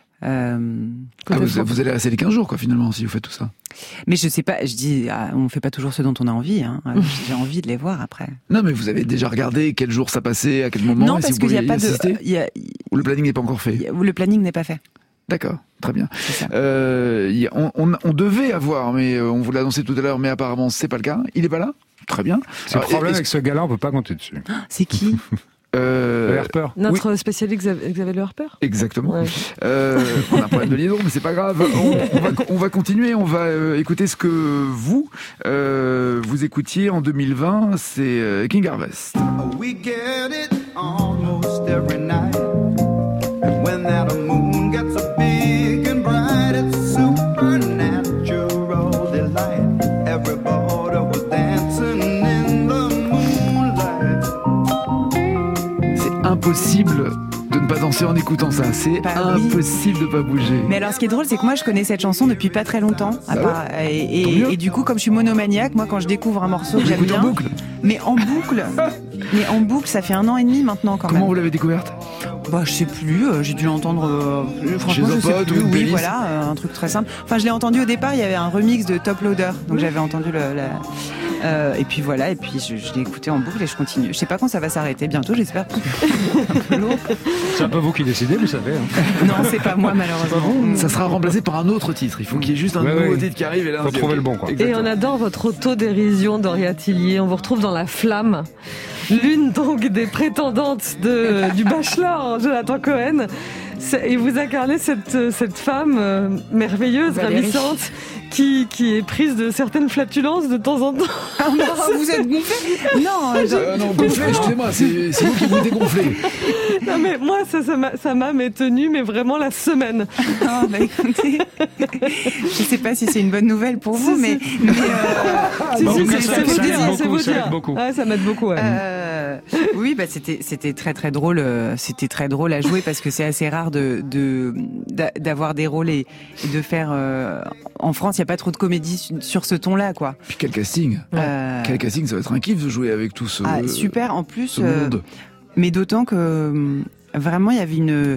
Vous allez rester les 15 jours, quoi, finalement, si vous faites tout ça. Mais je sais pas, je dis, on fait pas toujours ce dont on a envie, hein. J'ai envie de les voir après. Non, mais vous avez déjà regardé quel jour ça passait, à quel moment, non, et parce si vous qu'il n'y a pas assister, ou le planning n'est pas encore fait? Le planning n'est pas fait. D'accord, très bien. On devait avoir, mais on vous l'a annoncé tout à l'heure, mais apparemment c'est pas le cas. Il est pas là? Très bien. C'est le problème avec ce gars-là, on peut pas compter dessus. C'est qui? Le Harper. Notre spécialiste Xavier Le Harper. Exactement. On a un problème de liaison, mais c'est pas grave. On va continuer. On va écouter ce que vous écoutiez en 2020. C'est King Harvest. We get it almost every night. When that moon gets so big and bright, it's supernatural delight. Everybody was dancing in the moonlight. C'est impossible de ne pas danser en écoutant ça. C'est impossible de pas bouger. Mais alors, ce qui est drôle, c'est que moi, je connais cette chanson depuis pas très longtemps. Et du coup, comme je suis monomaniaque, moi, quand je découvre un morceau que j'aime bien, en boucle. Mais en boucle, ça fait 1 an et demi maintenant quand même. Comment vous l'avez découverte? Bah, je sais plus, j'ai dû l'entendre, franchement, chez un je sais pote plus. ou une Oui, playlist. voilà, un truc très simple. Enfin, je l'ai entendu au départ, il y avait un remix de Top Loader, donc j'avais entendu et puis voilà, et puis je l'ai écouté en boucle et je continue. Je sais pas quand ça va s'arrêter, bientôt, j'espère. C'est un peu vous qui décidez, vous savez. Hein. Non, c'est pas moi, malheureusement. Ça sera remplacé par un autre titre. Il faut qu'il y ait juste un nouveau titre qui arrive. Et là, faut trouver le bon, quoi. Et on adore votre autodérision, Doria Tillier. On vous retrouve dans La Flamme. L'une donc des prétendantes du Bachelor, Jonathan Cohen. Et vous incarnez cette femme merveilleuse, ravissante, qui est prise de certaines flatulences de temps en temps. Vous êtes gonflé? Non, gonflé, excusez-moi, c'est vous qui vous dégonflez. Non, mais moi, ça m'a maintenu, mais vraiment la semaine. Ah, bah écoutez, je sais pas si c'est une bonne nouvelle pour vous, mais c'est vous dire. Ah, ça m'aide beaucoup. Ouais. Oui, bah c'était très très drôle. C'était très drôle à jouer parce que c'est assez rare d'avoir des rôles et de faire. En France, il y a pas trop de comédie sur ce ton-là, quoi. Puis quel casting. Quel casting, ça va être un kiff de jouer avec tout ce. Super. En plus. Ce monde. Mais d'autant que Vraiment, il y avait une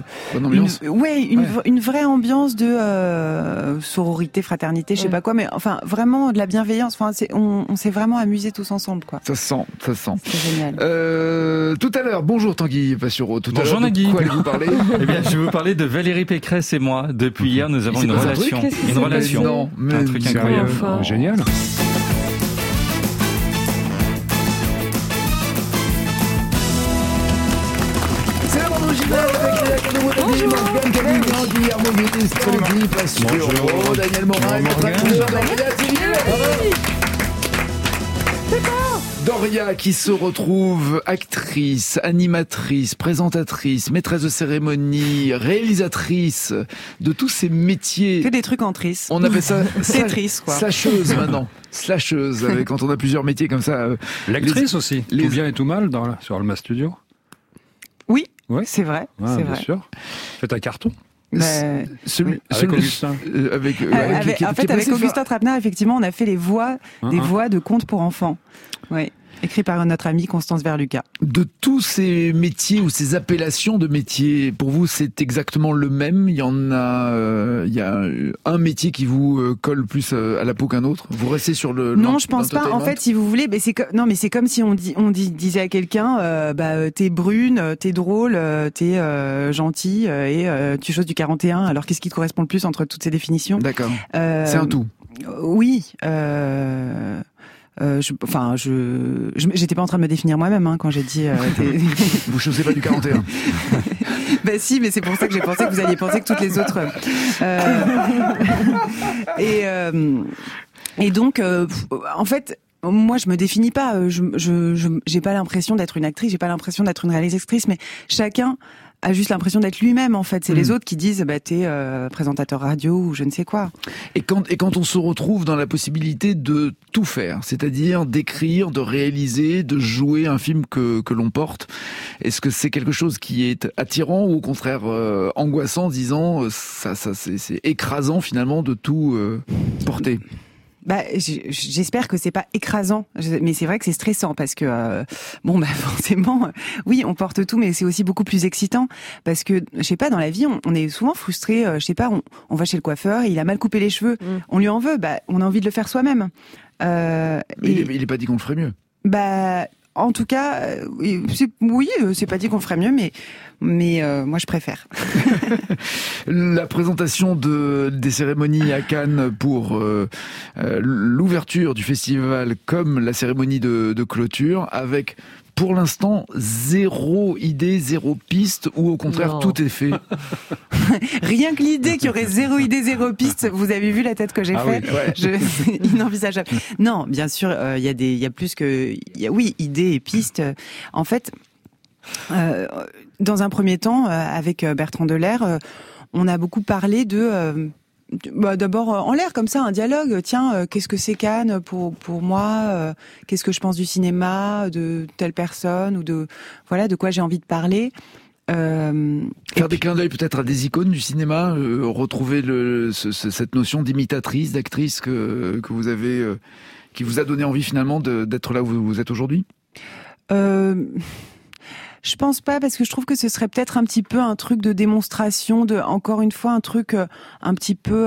vraie ambiance de sororité, fraternité, je sais pas quoi, mais enfin vraiment de la bienveillance. Enfin, on s'est vraiment amusés tous ensemble, quoi. Ça sent. C'est génial. Tout à l'heure, bonjour Tanguy Passureau. Bonjour Nagui. De quoi allez-vous parler? Eh bien, je vais vous parler de Valérie Pécresse et moi. Depuis hier, nous avons une relation. Non, mais un truc incroyable. Génial. Avec Léa Cadeau-Moretti, Morgane Cadignan, Guillermo Guédis, Tanguy Passureau, Daniel Morin, notre accuseur Doria Tillier. Doria qui se retrouve actrice, animatrice, présentatrice, maîtresse de cérémonie, réalisatrice de tous ces métiers. Que des trucs en triste. On appelle ça c'est triste, quoi. Slasheuse maintenant. Slasheuse, quand on a plusieurs métiers comme ça. L'actrice aussi. Tout bien et tout mal sur Alma Studio. Oui, ouais. C'est vrai. Ouais, c'est bien vrai. sûr. Faites un carton. Avec Augustin. Avec Augustin Trapenard, effectivement, on a fait les voix, des voix de contes pour enfants. Ouais. Écrit par notre amie Constance Verluca. De tous ces métiers ou ces appellations de métiers, pour vous, c'est exactement le même? Il y a un métier qui vous colle plus à la peau qu'un autre? Vous restez sur le... Non, je pense pas. En fait, si vous voulez, c'est comme si on disait à quelqu'un, t'es brune, t'es drôle, t'es gentille et tu choses du 41. Alors, qu'est-ce qui te correspond le plus entre toutes ces définitions? D'accord. C'est un tout. Oui. J'étais pas en train de me définir moi-même quand j'ai dit. Vous chaussez pas du 41. Ben si, mais c'est pour ça que j'ai pensé que vous alliez penser que toutes les autres. Et donc, en fait. Moi, je me définis pas. J'ai pas l'impression d'être une actrice. J'ai pas l'impression d'être une réalisatrice. Mais chacun a juste l'impression d'être lui-même. En fait, c'est les autres qui disent, t'es présentateur radio ou je ne sais quoi. Et quand on se retrouve dans la possibilité de tout faire, c'est-à-dire d'écrire, de réaliser, de jouer un film que l'on porte, est-ce que c'est quelque chose qui est attirant ou au contraire angoissant, disant c'est écrasant finalement de tout porter? J'espère que c'est pas écrasant, mais c'est vrai que c'est stressant parce que forcément, oui, on porte tout, mais c'est aussi beaucoup plus excitant parce que je sais pas, dans la vie, on est souvent frustré. Je sais pas, on va chez le coiffeur, et il a mal coupé les cheveux, on lui en veut, on a envie de le faire soi-même. Il est pas dit qu'on le ferait mieux. En tout cas, c'est pas dit qu'on ferait mieux, mais moi je préfère. La présentation des cérémonies à Cannes pour l'ouverture du festival comme la cérémonie de clôture, avec pour l'instant zéro idée, zéro piste, ou au contraire tout est fait. Rien que l'idée qu'il y aurait zéro idée, zéro piste, vous avez vu la tête que j'ai faite, c'est inenvisageable. Non, bien sûr, il y a plus que, oui, idées et pistes. En fait, dans un premier temps, avec Bertrand Delair, on a beaucoup parlé de d'abord en l'air comme ça, un dialogue. Tiens, qu'est-ce que c'est Cannes pour moi? Qu'est-ce que je pense du cinéma, de telle personne, ou de quoi j'ai envie de parler. Faire des clins d'œil peut-être à des icônes du cinéma, retrouver cette notion d'imitatrice, d'actrice que vous avez, qui vous a donné envie finalement d'être là où vous êtes aujourd'hui. Je pense pas, parce que je trouve que ce serait peut-être un petit peu un truc de démonstration, encore une fois un truc un petit peu.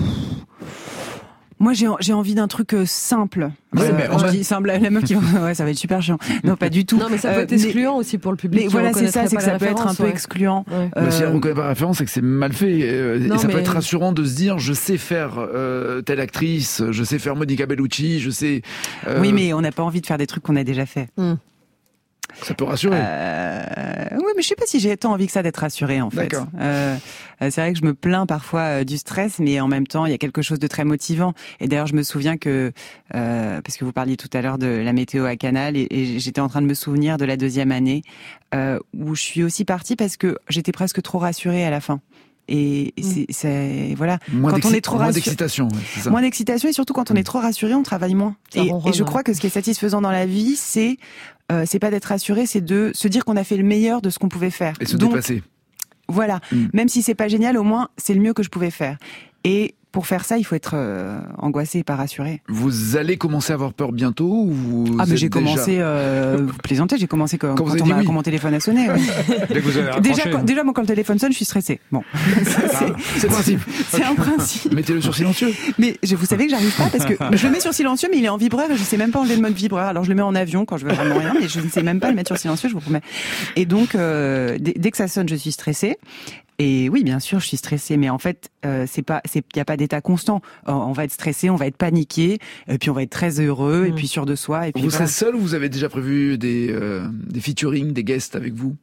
Moi, j'ai envie d'un truc simple. Je dis simple, la meuf qui va, ça va être super chiant. Non, pas du tout. Non, mais ça peut être excluant aussi pour le public. Voilà, c'est ça, c'est que ça peut être un peu excluant. Mais si elle reconnaît pas la référence, c'est que c'est mal fait. Et ça peut être rassurant de se dire, je sais faire telle actrice, je sais faire Monica Bellucci, je sais. Oui, mais on n'a pas envie de faire des trucs qu'on a déjà fait. Ça peut rassurer. Oui, mais je sais pas si j'ai tant envie que ça d'être rassurée, en fait. C'est vrai que je me plains parfois du stress, mais en même temps, il y a quelque chose de très motivant. Et d'ailleurs, je me souviens que, parce que vous parliez tout à l'heure de la météo à Canal, et j'étais en train de me souvenir de la deuxième année, où je suis aussi partie parce que j'étais presque trop rassurée à la fin. Et c'est voilà. Quand on est trop moins d'excitation. C'est ça. Moins d'excitation, et surtout quand on est trop rassuré, on travaille moins. Et je crois que ce qui est satisfaisant dans la vie, c'est pas d'être rassuré, c'est de se dire qu'on a fait le meilleur de ce qu'on pouvait faire. Et se dépasser. Voilà. Même si c'est pas génial, au moins c'est le mieux que je pouvais faire. Et pour faire ça, il faut être angoissé et pas rassuré. Vous allez commencer à avoir peur bientôt ou vous mais êtes j'ai commencé, vous plaisantez, j'ai commencé quand mon téléphone a sonné. Ouais. Dès que vous avez raccroché, déjà, moi, quand le téléphone sonne, je suis stressée. Bon. C'est le principe. C'est un principe. Mettez-le sur silencieux. Mais vous savez que j'arrive pas parce que je le mets sur silencieux, mais il est en vibreur et je sais même pas enlever le mode vibreur. Alors je le mets en avion quand je veux vraiment rien, mais je ne sais même pas le mettre sur silencieux, je vous promets. Et donc, dès que ça sonne, je suis stressée. Et oui, bien sûr, je suis stressée, mais en fait, y a pas d'état constant. On va être stressé, on va être paniqué, et puis on va être très heureux, et puis sûr de soi. Et puis vous serez seul ou vous avez déjà prévu des featuring, des guests avec vous?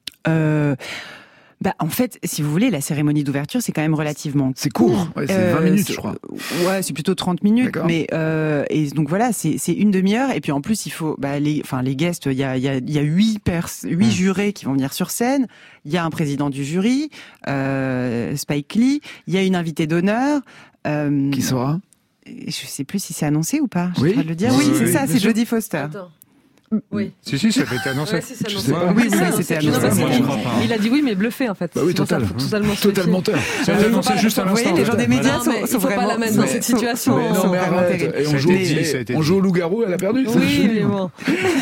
En fait, si vous voulez, la cérémonie d'ouverture, c'est quand même relativement c'est court. Ouais, c'est 20 minutes, je crois. Ouais, c'est plutôt 30 minutes. D'accord. Mais et donc voilà, c'est une demi-heure. Et puis en plus, il faut les guests. Il y a 8 jurés qui vont venir sur scène. Il y a un président du jury, Spike Lee. Il y a une invitée d'honneur. Qui sera? Je sais plus si c'est annoncé ou pas. Oui. Je le dire. Oui, c'est ça. C'est Jodie Foster. Attends. Oui. Si, ça avait été annoncé. Ouais, si, c'est annoncé. Oui, c'était annoncé. Il a dit oui, mais bluffé en fait. Bah oui, total menteur. Ça a été annoncé juste à l'instant. Vous voyez, les gens des médias sont il faut vraiment... pas la mettre dans cette situation. Non, mais arrête. Et on joue au loup-garou, elle a perdu. Oui, mais bon.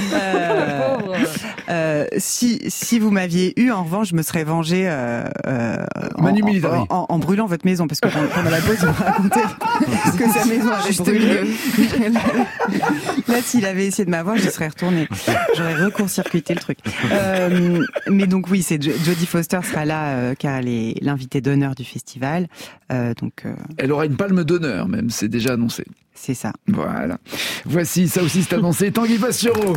Si vous m'aviez eu, en revanche, je me serais vengée Manu Militari. En brûlant votre maison, parce que pendant la pause, il m'a raconté que sa maison avait brûlé. Là, s'il avait essayé de m'avoir, je serais retournée. J'aurais recourt-circuité le truc. Mais donc oui, c'est Jodie Foster sera là car elle est l'invitée d'honneur du festival. Elle aura une palme d'honneur même, c'est déjà annoncé. C'est ça. Voilà. Voici, ça aussi c'est annoncé. Tanguy Pastureau.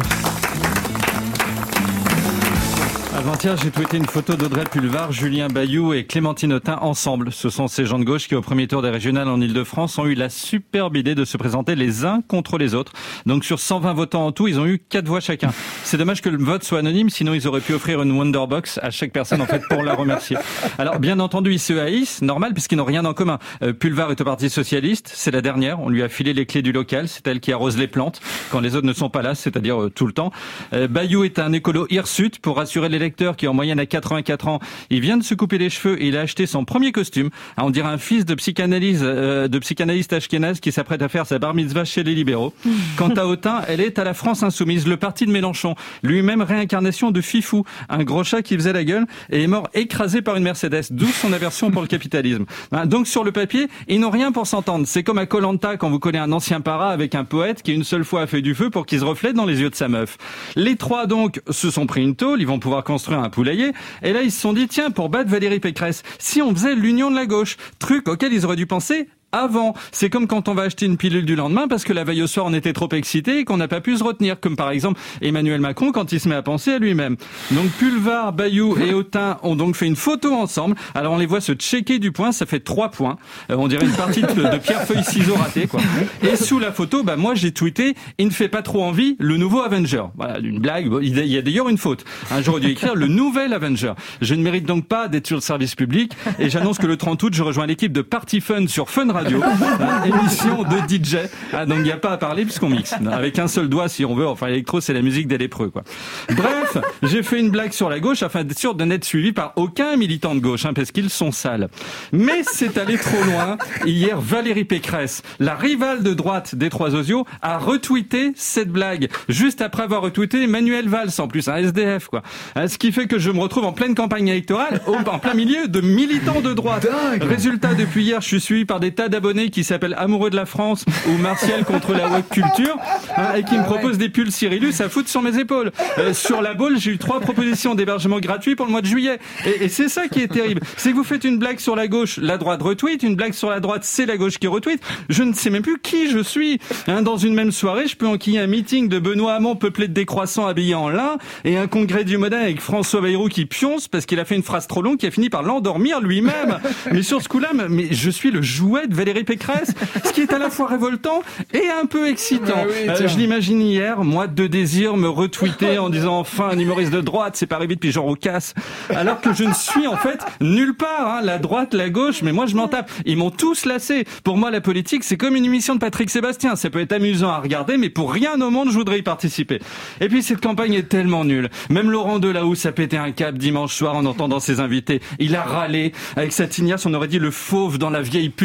Avant-hier, j'ai tweeté une photo d'Audrey Pulvar, Julien Bayou et Clémentine Autain ensemble. Ce sont ces gens de gauche qui, au premier tour des régionales en Ile-de-France, ont eu la superbe idée de se présenter les uns contre les autres. Donc sur 120 votants en tout, ils ont eu 4 voix chacun. C'est dommage que le vote soit anonyme, sinon ils auraient pu offrir une Wonderbox à chaque personne en fait pour la remercier. Alors bien entendu, ils se haïssent, normal, puisqu'ils n'ont rien en commun. Pulvar est au Parti Socialiste, c'est la dernière. On lui a filé les clés du local, c'est elle qui arrose les plantes quand les autres ne sont pas là, c'est-à-dire tout le temps. Bayou est un écolo hirsute pour rassurer l'électeur qui en moyenne a 84 ans. Il vient de se couper les cheveux et il a acheté son premier costume. On dirait un fils de psychanalyste ashkénaze qui s'apprête à faire sa bar mitzvah chez les libéraux. Quant à Autain, elle est à la France insoumise, le parti de Mélenchon. Lui-même réincarnation de Fifou, un gros chat qui faisait la gueule et est mort écrasé par une Mercedes, d'où son aversion pour le capitalisme. Donc sur le papier, ils n'ont rien pour s'entendre. C'est comme à Koh-Lanta quand vous collez un ancien para avec un poète qui une seule fois a fait du feu pour qu'il se reflète dans les yeux de sa meuf. Les trois donc se sont pris une tôle, ils vont pouvoir construire un poulailler, et là ils se sont dit tiens, pour battre Valérie Pécresse, si on faisait l'union de la gauche, truc auquel ils auraient dû penser avant. C'est comme quand on va acheter une pilule du lendemain parce que la veille au soir on était trop excité et qu'on n'a pas pu se retenir, comme par exemple Emmanuel Macron quand il se met à penser à lui-même. Donc Pulvar, Bayou et Autain ont donc fait une photo ensemble. Alors on les voit se checker du poing, ça fait 3 points. On dirait une partie de pierre-feuille-ciseaux ratée, quoi. Et sous la photo, moi j'ai tweeté « Il ne fait pas trop envie, le nouveau Avenger ». Voilà, une blague. Il y a d'ailleurs une faute. J'aurais dû écrire « Le nouvel Avenger ». Je ne mérite donc pas d'être sur le service public et j'annonce que le 30 août, je rejoins l'équipe de Party Fun sur Fun Radio, émission de DJ. Donc il n'y a pas à parler puisqu'on mixe. Avec un seul doigt si on veut. Enfin, l'électro, c'est la musique des lépreux, quoi. Bref, j'ai fait une blague sur la gauche afin d'être sûr de n'être suivi par aucun militant de gauche, parce qu'ils sont sales. Mais c'est allé trop loin. Hier, Valérie Pécresse, la rivale de droite des Trois Osios, a retweeté cette blague. Juste après avoir retweeté Manuel Valls, en plus, un SDF, quoi. Ce qui fait que je me retrouve en pleine campagne électorale, en plein milieu de militants de droite. Dingue. Résultat, depuis hier, je suis suivi par des tas d'abonnés qui s'appellent Amoureux de la France ou Martial contre la woke culture, et qui me proposent des pulls Cyrillus à foutre sur mes épaules. Sur la Baule, j'ai eu 3 propositions d'hébergement gratuit pour le mois de juillet. Et c'est ça qui est terrible. C'est que vous faites une blague sur la gauche, la droite retweet, une blague sur la droite, c'est la gauche qui retweet. Je ne sais même plus qui je suis. Dans une même soirée, je peux enquiller un meeting de Benoît Hamon peuplé de décroissants habillés en lin et un congrès du Modène avec François Bayrou qui pionce parce qu'il a fait une phrase trop longue qui a fini par l'endormir lui-même. Mais sur ce coup-là, je suis le jouet de Valérie Pécresse, ce qui est à la fois révoltant et un peu excitant. Je l'imagine hier, moi de désir, me retweeter en disant enfin un humoriste de droite, c'est pas arrivé depuis Jean Roucas, alors que je ne suis en fait nulle part, la droite, la gauche, mais moi je m'en tape. Ils m'ont tous lassé. Pour moi la politique c'est comme une émission de Patrick Sébastien, ça peut être amusant à regarder, mais pour rien au monde je voudrais y participer. Et puis cette campagne est tellement nulle. Même Laurent Delahousse a pété un câble dimanche soir en entendant ses invités. Il a râlé, avec sa tignasse on aurait dit le fauve dans la vieille pub Perrier.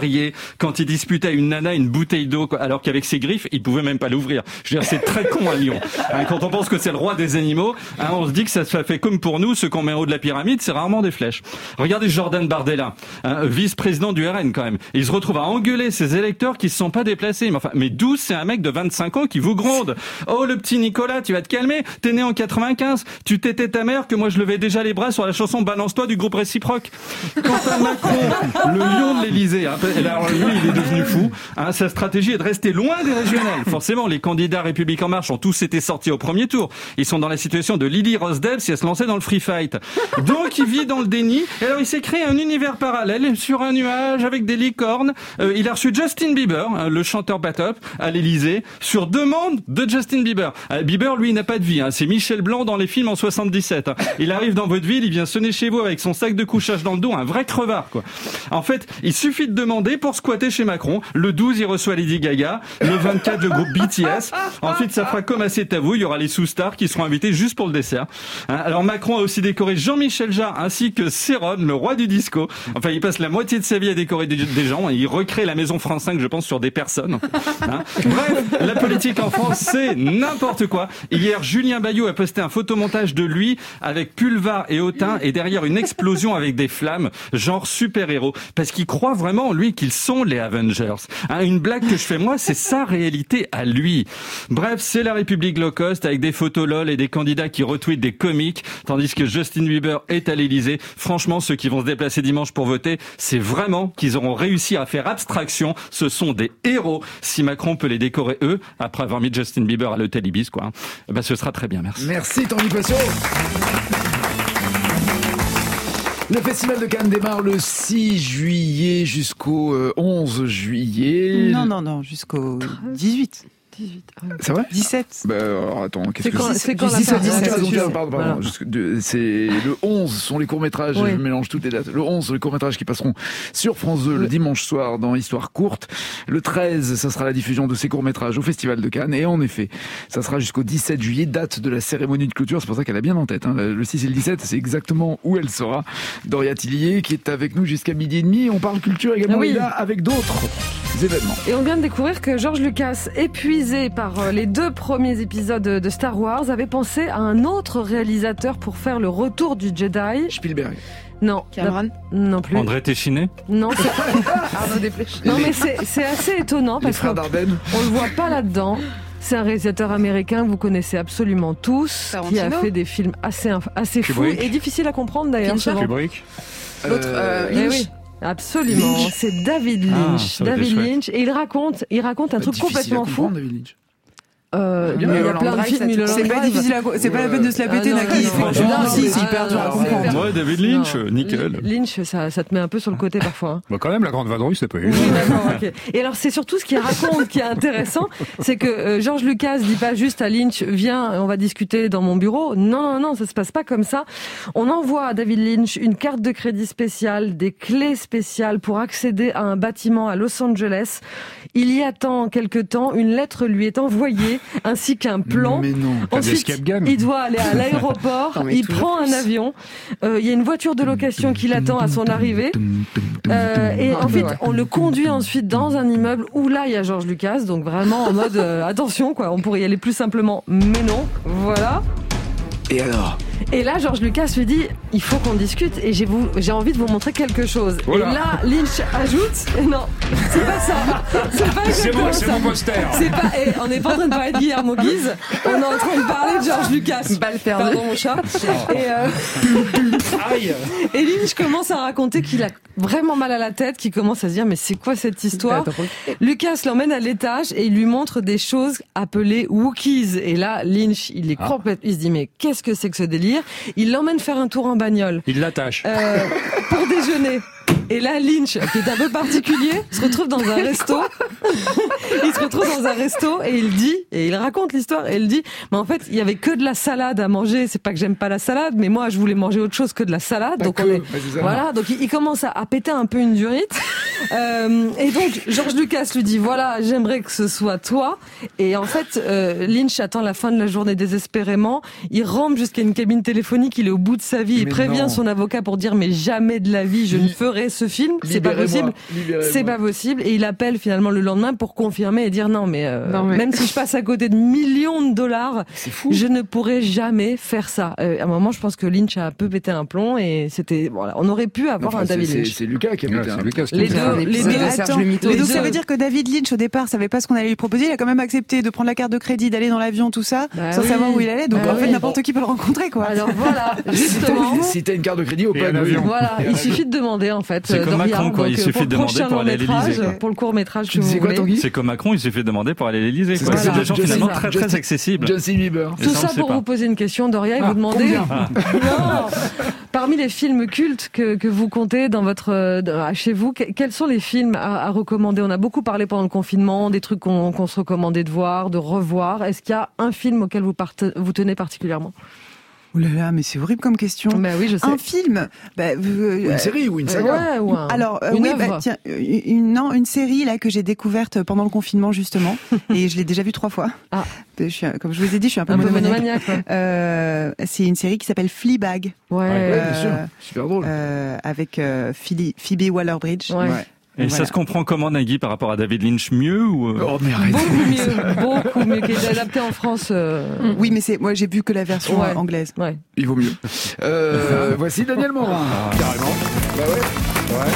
guerrier quand il disputait à une nana une bouteille d'eau, alors qu'avec ses griffes, il pouvait même pas l'ouvrir. Je veux dire, c'est très con un lion. Quand on pense que c'est le roi des animaux, on se dit que ça se fait comme pour nous, ceux qu'on met en haut de la pyramide, c'est rarement des flèches. Regardez Jordan Bardella, vice-président du RN quand même. Il se retrouve à engueuler ses électeurs qui se sont pas déplacés. Mais d'où c'est un mec de 25 ans qui vous gronde? Oh, le petit Nicolas, tu vas te calmer. T'es né en 95. Tu t'étais ta mère que moi je levais déjà les bras sur la chanson Balance-toi du groupe Réciproque. Quant à Macron, le lion de l'Élysée, alors lui, il est devenu fou. Sa stratégie est de rester loin des régionales. Forcément, les candidats République en marche ont tous été sortis au premier tour. Ils sont dans la situation de Lily Rose Depp si elle se lançait dans le free fight. Donc, il vit dans le déni. Et alors, il s'est créé un univers parallèle sur un nuage avec des licornes. Il a reçu Justin Bieber, le chanteur Batop, à l'Élysée, sur demande de Justin Bieber. Bieber, lui, il n'a pas de vie. C'est Michel Blanc dans les films en 77. Il arrive dans votre ville, il vient sonner chez vous avec son sac de couchage dans le dos, un vrai crevard, quoi. En fait, il suffit de demander pour squatter chez Macron. Le 12, il reçoit Lady Gaga. Le 24, le groupe BTS. Ensuite, ça fera comme à C'est à vous. Il y aura les sous-stars qui seront invités juste pour le dessert. Alors, Macron a aussi décoré Jean-Michel Jarre ainsi que Céron, le roi du disco. Enfin, il passe la moitié de sa vie à décorer des gens. Il recrée la maison France 5, je pense, sur des personnes. Bref, la politique en France, c'est n'importe quoi. Hier, Julien Bayou a posté un photomontage de lui avec Pulvar et Autain et derrière une explosion avec des flammes, genre super-héros. Parce qu'il croit vraiment, lui, qu'ils sont les Avengers. Une blague que je fais moi, c'est sa réalité à lui. Bref, c'est la République low cost avec des photos lol et des candidats qui retweetent des comiques, tandis que Justin Bieber est à l'Élysée. Franchement, ceux qui vont se déplacer dimanche pour voter, c'est vraiment qu'ils auront réussi à faire abstraction. Ce sont des héros. Si Macron peut les décorer eux, après avoir mis Justin Bieber à l'hôtel Ibis, quoi, ce sera très bien. Merci. Merci, Tanguy Poisson. Le Festival de Cannes démarre le 6 juillet jusqu'au 11 juillet. Non, jusqu'au 18. 18. C'est vrai 17. Alors attends, qu'est-ce que c'est quand 17, 17, 17, pardon. voilà. C'est le 11 sont les courts-métrages, Oui. je mélange toutes les dates. Le 11 les courts-métrages qui passeront sur France 2 le dimanche soir dans Histoire courte. Le 13, ça sera la diffusion de ces courts-métrages au Festival de Cannes. Et en effet, ça sera jusqu'au 17 juillet, date de la cérémonie de clôture. C'est pour ça qu'elle a bien en tête. Le 6 et le 17, c'est exactement où elle sera. Doria Tillier, qui est avec nous jusqu'à 12h30. On parle culture également, Oui. là, avec d'autres événements. Et on vient de découvrir que George Lucas, épuisé par les 2 premiers épisodes de Star Wars, avait pensé à un autre réalisateur pour faire le retour du Jedi. Spielberg. Non. Cameron Non plus. André Téchiné? Non, c'est Arnaud Desplechin. non, mais c'est assez étonnant Les parce frères qu'on Dardenne. le voit pas là-dedans. C'est un réalisateur américain que vous connaissez absolument tous, qui a Tarantino. fait des films assez fous Kubrick. et difficiles à comprendre d'ailleurs. Fincher. souvent. Kubrick. L'autre, Eh Lynch. oui. Absolument, Lynch. c'est David Lynch. ça aurait été David chouette. Lynch, et il raconte un truc Difficile complètement à fou. comprendre, David Lynch. Il y a Mulholland plein de Drive, films. ça, Mulholland C'est pas Drive. difficile c'est pas la peine de se la péter, non, Nagui. non, Franchement, non, si, mais- c'est hyper dur à comprendre. Moi, David Lynch, Non. nickel. Lynch, ça te met un peu sur le côté parfois. Hein. Bah quand même, la grande vadrouille, c'est pas Oui, évident. d'accord, ok. Et alors, c'est surtout ce qu'il raconte qui est intéressant, c'est que George Lucas dit pas juste à Lynch, viens, on va discuter dans mon bureau. Non, ça se passe pas comme ça. On envoie à David Lynch une carte de crédit spéciale, des clés spéciales pour accéder à un bâtiment à Los Angeles. Il y attend quelque temps, une lettre lui est envoyée, ainsi qu'un plan. Mais non. T'as des Ensuite, escape games. il doit aller à l'aéroport, Non, mais il toujours prend un plus. avion, il y a une voiture de location qui l'attend à son arrivée, et en fait, on le conduit ensuite dans un immeuble où là, il y a George Lucas, donc vraiment en mode, attention, quoi, on pourrait y aller plus simplement, mais non, voilà. Et alors? Et là, George Lucas lui dit, il faut qu'on discute et j'ai envie de vous montrer quelque chose. Oh là. Et là, Lynch ajoute, non, c'est pas ça. C'est pas C'est exactement bon, c'est ça. mon poster. C'est pas, on n'est pas en train de parler de Guillermo Guise, on est en train de parler de George Lucas. Balle perdue. Pardon mon chat. Et Lynch commence à raconter qu'il a vraiment mal à la tête, qu'il commence à se dire mais c'est quoi cette histoire? Lucas l'emmène à l'étage et il lui montre des choses appelées Wookiees. Et là, Lynch, il est complètement, il se dit mais qu'est-ce que c'est que ce délire? Il l'emmène faire un tour en bagnole. Il l'attache. Pour déjeuner. Et là, Lynch, qui est un peu particulier, se retrouve dans un resto. Il se retrouve dans un resto et il dit, et il raconte l'histoire, et il dit, mais en fait, il y avait que de la salade à manger. C'est pas que j'aime pas la salade, mais moi, je voulais manger autre chose que de la salade. Pas Donc que, on est, ouais, c'est ça. voilà. Donc il commence à péter un peu une durite. Et donc, George Lucas lui dit, voilà, j'aimerais que ce soit toi. Et en fait, Lynch attend la fin de la journée désespérément. Il rampe jusqu'à une cabine téléphonique. Il est au bout de sa vie. Il Mais prévient non. son avocat pour dire, mais jamais de la vie, je ne ferai ce film. C'est pas possible. C'est pas possible. Et il appelle finalement le lendemain pour confirmer et dire non, mais même si je passe à côté de millions de dollars, je ne pourrai jamais faire ça. À un moment, je pense que Lynch a un peu pété un plomb et c'était, voilà, on aurait pu avoir un David Lynch. C'est Lucas qui a pété un plomb. Les deux. Donc ça veut dire que David Lynch, au départ, savait pas ce qu'on allait lui proposer. Il a quand même accepté de prendre la carte de crédit, d'aller dans l'avion, tout ça, sans savoir où il allait. Donc en fait, n'importe qui peut le rencontrer, quoi. Alors voilà, justement. Si t'as une carte de crédit, au pas d'avion. Voilà, il suffit de demander, en fait. C'est comme Macron, quoi. Il suffit de demander pour aller à l'Élysée. Pour le court-métrage que vous voulez. C'est comme Macron, il suffit de demander pour aller à l'Élysée. C'est des gens finalement très accessibles. Justin Bieber. Tout ça pour vous poser une question, Doria, et vous demander. Non. Parmi les films cultes que vous comptez dans chez vous, quels sont les films à recommander? On a beaucoup parlé pendant le confinement, des trucs qu'on se recommandait de voir, de revoir. Est-ce qu'il y a un film auquel vous tenez particulièrement? Ouh là là, mais c'est horrible comme question. Oui, je sais. Un film, une série ou une saga. Alors tiens, une série là que j'ai découverte pendant le confinement justement, et je l'ai déjà vue 3 fois. Comme je vous ai dit, je suis un peu monomaniaque. C'est une série qui s'appelle Fleabag. Ouais, bien sûr, super drôle. Avec Phoebe Waller-Bridge. Ouais. Et ça se comprend comment, Nagui, par rapport à David Lynch, mieux ou mais arrête. Beaucoup mieux, qui est adapté en France. Oui, mais moi j'ai vu que la version anglaise. Ouais. Il vaut mieux. Voici Daniel Morin. Carrément. Ouais.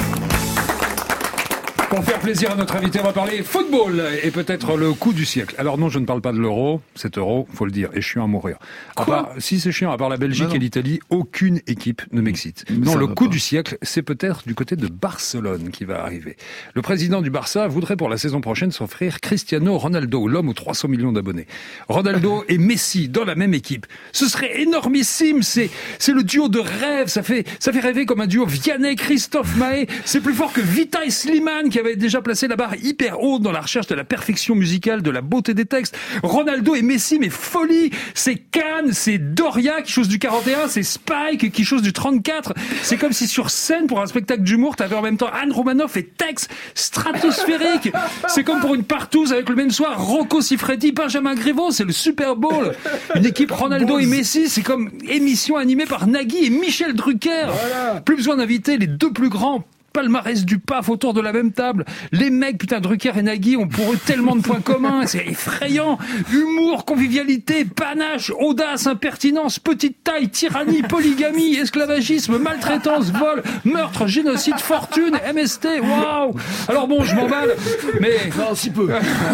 Pour faire plaisir à notre invité, on va parler football et peut-être le coup du siècle. Alors non, je ne parle pas de l'euro. Cet euro, faut le dire, est chiant à mourir. Si c'est chiant, à part la Belgique et l'Italie, aucune équipe ne m'excite. Non, le coup du siècle, c'est peut-être du côté de Barcelone qui va arriver. Le président du Barça voudrait pour la saison prochaine s'offrir Cristiano Ronaldo, l'homme aux 300 millions d'abonnés. Ronaldo et Messi dans la même équipe. Ce serait énormissime. C'est le duo de rêve. Ça fait rêver comme un duo Vianney-Christophe Mahé. C'est plus fort que Vita et Slimane qui avait déjà placé la barre hyper haute dans la recherche de la perfection musicale, de la beauté des textes. Ronaldo et Messi, mais folie! C'est Cannes, c'est Doria qui chose du 41, c'est Spike qui chose du 34. C'est comme si sur scène, pour un spectacle d'humour, t'avais en même temps Anne Romanoff et Tex, stratosphérique. C'est comme pour une partouze avec le même soir Rocco Siffredi, Benjamin Griveaux, c'est le Super Bowl. Une équipe Ronaldo et Messi, c'est comme émission animée par Nagui et Michel Drucker. Voilà. Plus besoin d'inviter les deux plus grands palmarès du PAF autour de la même table. Les mecs, putain, Drucker et Nagui ont pour eux tellement de points communs. C'est effrayant. Humour, convivialité, panache, audace, impertinence, petite taille, tyrannie, polygamie, esclavagisme, maltraitance, vol, meurtre, génocide, fortune, MST. Waouh! Alors bon, je m'emballe, mais... Non, si peu.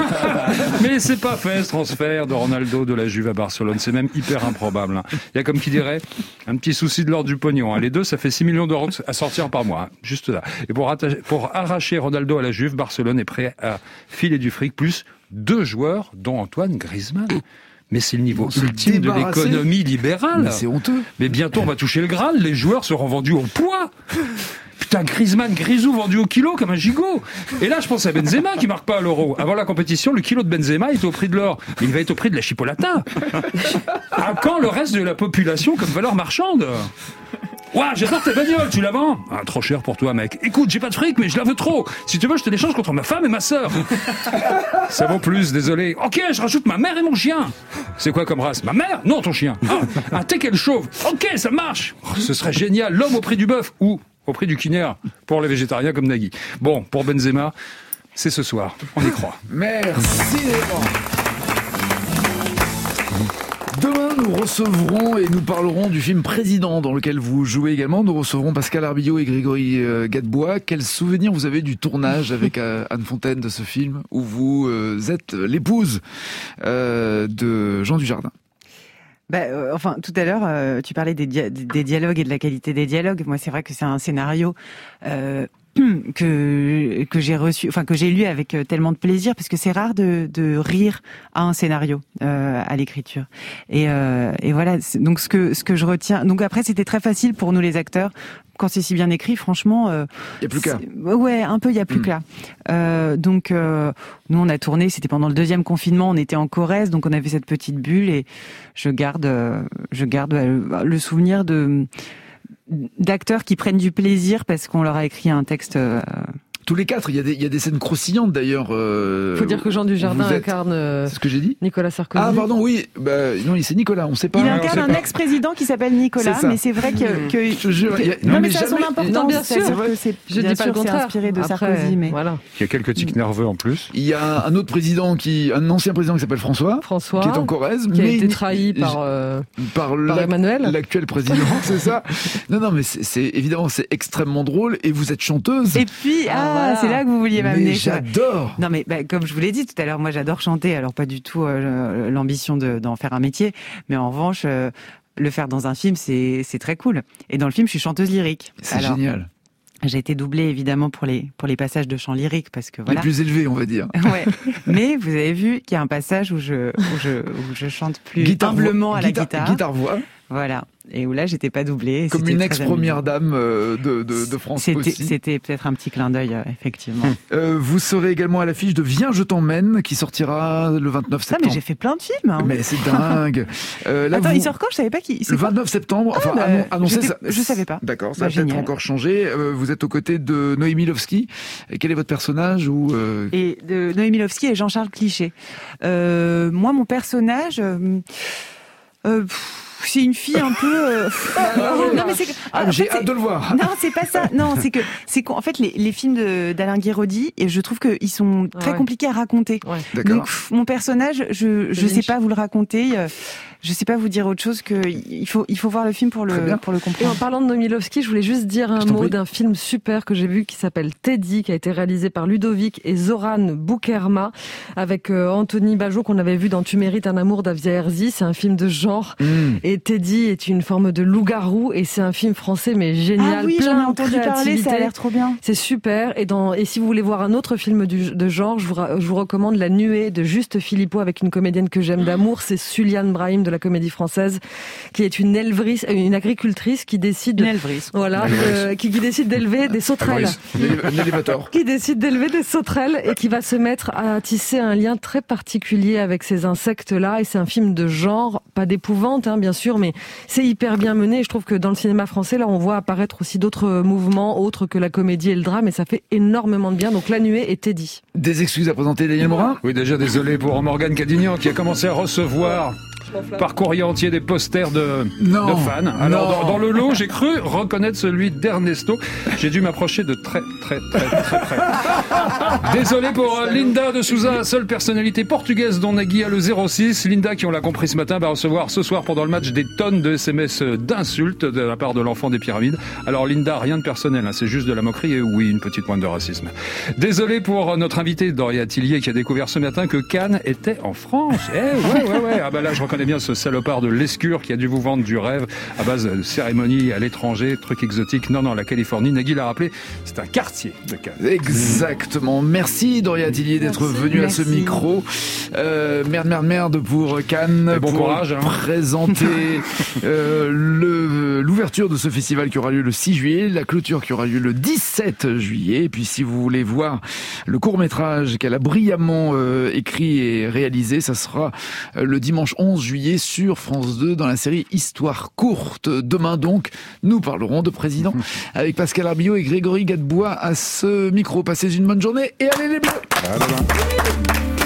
Mais c'est pas fait, ce transfert de Ronaldo de la Juve à Barcelone. C'est même hyper improbable. Il y a, comme qui dirait, un petit souci de l'ordre du pognon. Les deux, ça fait 6 millions d'euros à sortir par mois. Juste là. Et pour arracher Ronaldo à la Juve, Barcelone est prêt à filer du fric, plus 2 joueurs, dont Antoine Griezmann. Mais c'est le niveau ultime de l'économie libérale. Mais c'est honteux. Mais bientôt, on va toucher le Graal. Les joueurs seront vendus au poids. Putain, Grisou vendu au kilo comme un gigot. Et là, je pense à Benzema qui marque pas à l'euro. Avant la compétition, le kilo de Benzema était au prix de l'or. Mais il va être au prix de la chipolata. À quand le reste de la population comme valeur marchande? Ouah, j'adore ta bagnole, tu la vends? Trop cher pour toi, mec. Écoute, j'ai pas de fric, mais je la veux trop. Si tu veux, je te l'échange contre ma femme et ma sœur. Ça vaut plus, désolé. Ok, je rajoute ma mère et mon chien. C'est quoi comme race? Ma mère? Non, ton chien. Un teckel chauve. Ok, ça marche. Ce serait génial. L'homme au prix du bœuf ou au prix du quinaire pour les végétariens comme Nagui. Bon, pour Benzema, c'est ce soir. On y croit. Merci. Demain, nous recevrons et nous parlerons du film Président dans lequel vous jouez également. Nous recevrons Pascal Arbillot et Grégory Gadebois. Quel souvenir vous avez du tournage avec Anne Fontaine de ce film où vous êtes l'épouse de Jean Dujardin? Enfin, tout à l'heure, tu parlais des dialogues et de la qualité des dialogues. Moi, c'est vrai que c'est un scénario que j'ai reçu, enfin que j'ai lu avec tellement de plaisir, parce que c'est rare de rire à un scénario à l'écriture. Et voilà. Donc ce que je retiens. Donc après, c'était très facile pour nous les acteurs. Quand c'est si bien écrit, franchement, il y a plus qu'à. Ouais, un peu, il y a plus qu'à. Donc nous on a tourné, c'était pendant le 2e confinement, on était en Corrèze, donc on avait cette petite bulle, et je garde le souvenir d'acteurs qui prennent du plaisir parce qu'on leur a écrit un texte Tous les 4, il y a des scènes croustillantes d'ailleurs. Faut dire que Jean Dujardin incarne. C'est ce que j'ai dit. Nicolas Sarkozy. Ah pardon, oui. Non, c'est Nicolas. On sait pas. Il incarne un ex-président qui s'appelle Nicolas, mais c'est vrai que. Je te jure. Non, mais ça a son importance. Non, bien sûr. Je dis pas le contraire. C'est inspiré de Sarkozy, mais voilà. Il y a quelques tics nerveux en plus. Il y a un autre président un ancien président qui s'appelle François, qui est en Corrèze, qui a été trahi par Emmanuel, l'actuel président, c'est ça. Non, mais c'est évidemment c'est extrêmement drôle et vous êtes chanteuse. Et puis voilà. C'est là que vous vouliez m'amener. Mais j'adore. Non, mais comme je vous l'ai dit tout à l'heure, moi j'adore chanter. Alors pas du tout l'ambition d'en faire un métier, mais en revanche, le faire dans un film, c'est très cool. Et dans le film, je suis chanteuse lyrique. C'est génial. J'ai été doublée évidemment pour les passages de chant lyrique parce que voilà. Les plus élevés, on va dire. Ouais. Mais vous avez vu qu'il y a un passage où je chante plus humblement à la guitare. Guitare-voix. Voilà. Et où là, j'étais pas doublée. Comme une ex-première dame de France aussi. C'était peut-être un petit clin d'œil, effectivement. Vous serez également à l'affiche de Viens, je t'emmène, qui sortira le 29 septembre. Ah, mais j'ai fait plein de films. Hein. Mais c'est dingue. Attends, il sort quand? Je savais pas qui. Le 29 septembre. Enfin, annoncé ça. Je savais pas. D'accord, ça va peut-être encore changer. Vous êtes aux côtés de Noémie Lovski. Et quel est votre personnage Et de Noémie Lovski et Jean-Charles Cliché. Moi, mon personnage. C'est une fille un peu. Non, mais c'est. J'ai hâte de le voir. Non, c'est pas ça. Non, c'est qu'en fait les films d'Alain Guiraudy, et je trouve qu'ils sont très compliqués à raconter. Ouais. D'accord. Donc mon personnage, je sais pas vous le raconter. Je sais pas vous dire autre chose que il faut voir le film pour le comprendre. Et en parlant de Noémie Lovski, je voulais juste dire un mot d'un film super que j'ai vu qui s'appelle Teddy, qui a été réalisé par Ludovic et Zoran Boukerma avec Anthony Bajot qu'on avait vu dans Tu mérites un amour d'Avia Herzi. C'est un film de genre et Teddy est une forme de loup-garou et c'est un film français mais génial. Ah oui, j'en ai entendu parler, ça a l'air trop bien. C'est super et si vous voulez voir un autre film de genre, je vous recommande La Nuée de Juste Philippot avec une comédienne que j'aime d'amour, c'est Suliane Brahim de la Comédie Française, qui est une agricultrice qui décide, qui décide d'élever des sauterelles, qui décide d'élever des sauterelles et qui va se mettre à tisser un lien très particulier avec ces insectes-là. Et c'est un film de genre, pas d'épouvante, bien sûr, mais c'est hyper bien mené. Et je trouve que dans le cinéma français, là, on voit apparaître aussi d'autres mouvements autres que la comédie et le drame, et ça fait énormément de bien. Donc La Nuée et Teddy. Des excuses à présenter, Daniel Morin. Oui, déjà désolé pour Morgane Cadignan qui a commencé à recevoir par courrier entier des posters de fans. Alors dans le lot, j'ai cru reconnaître celui d'Ernesto. J'ai dû m'approcher de très près. Désolé pour Linda de Souza, seule personnalité portugaise dont Nagui a le 06. Linda, qui on l'a compris ce matin, va recevoir ce soir pendant le match des tonnes de SMS d'insultes de la part de l'enfant des pyramides. Alors Linda, rien de personnel, c'est juste de la moquerie et oui, une petite pointe de racisme. Désolé pour notre invité Doria Tillier qui a découvert ce matin que Cannes était en France. Ouais. Ah bah là, je reconnais bien ce salopard de Lescure qui a dû vous vendre du rêve à base de cérémonies à l'étranger, trucs exotiques. Non, la Californie, Nagui l'a rappelé, c'est un quartier de Cannes. Exactement. Merci Doria Tillier d'être venue à ce micro. Merde pour Cannes. Bon courage. Présenter l'ouverture de ce festival qui aura lieu le 6 juillet, la clôture qui aura lieu le 17 juillet. Et puis si vous voulez voir le court-métrage qu'elle a brillamment écrit et réalisé, ça sera le dimanche 11 juillet sur France 2 dans la série Histoire courte. Demain donc, nous parlerons de président avec Pascal Arbillot et Grégory Gadebois à ce micro. Passez une bonne journée et allez les Bleus!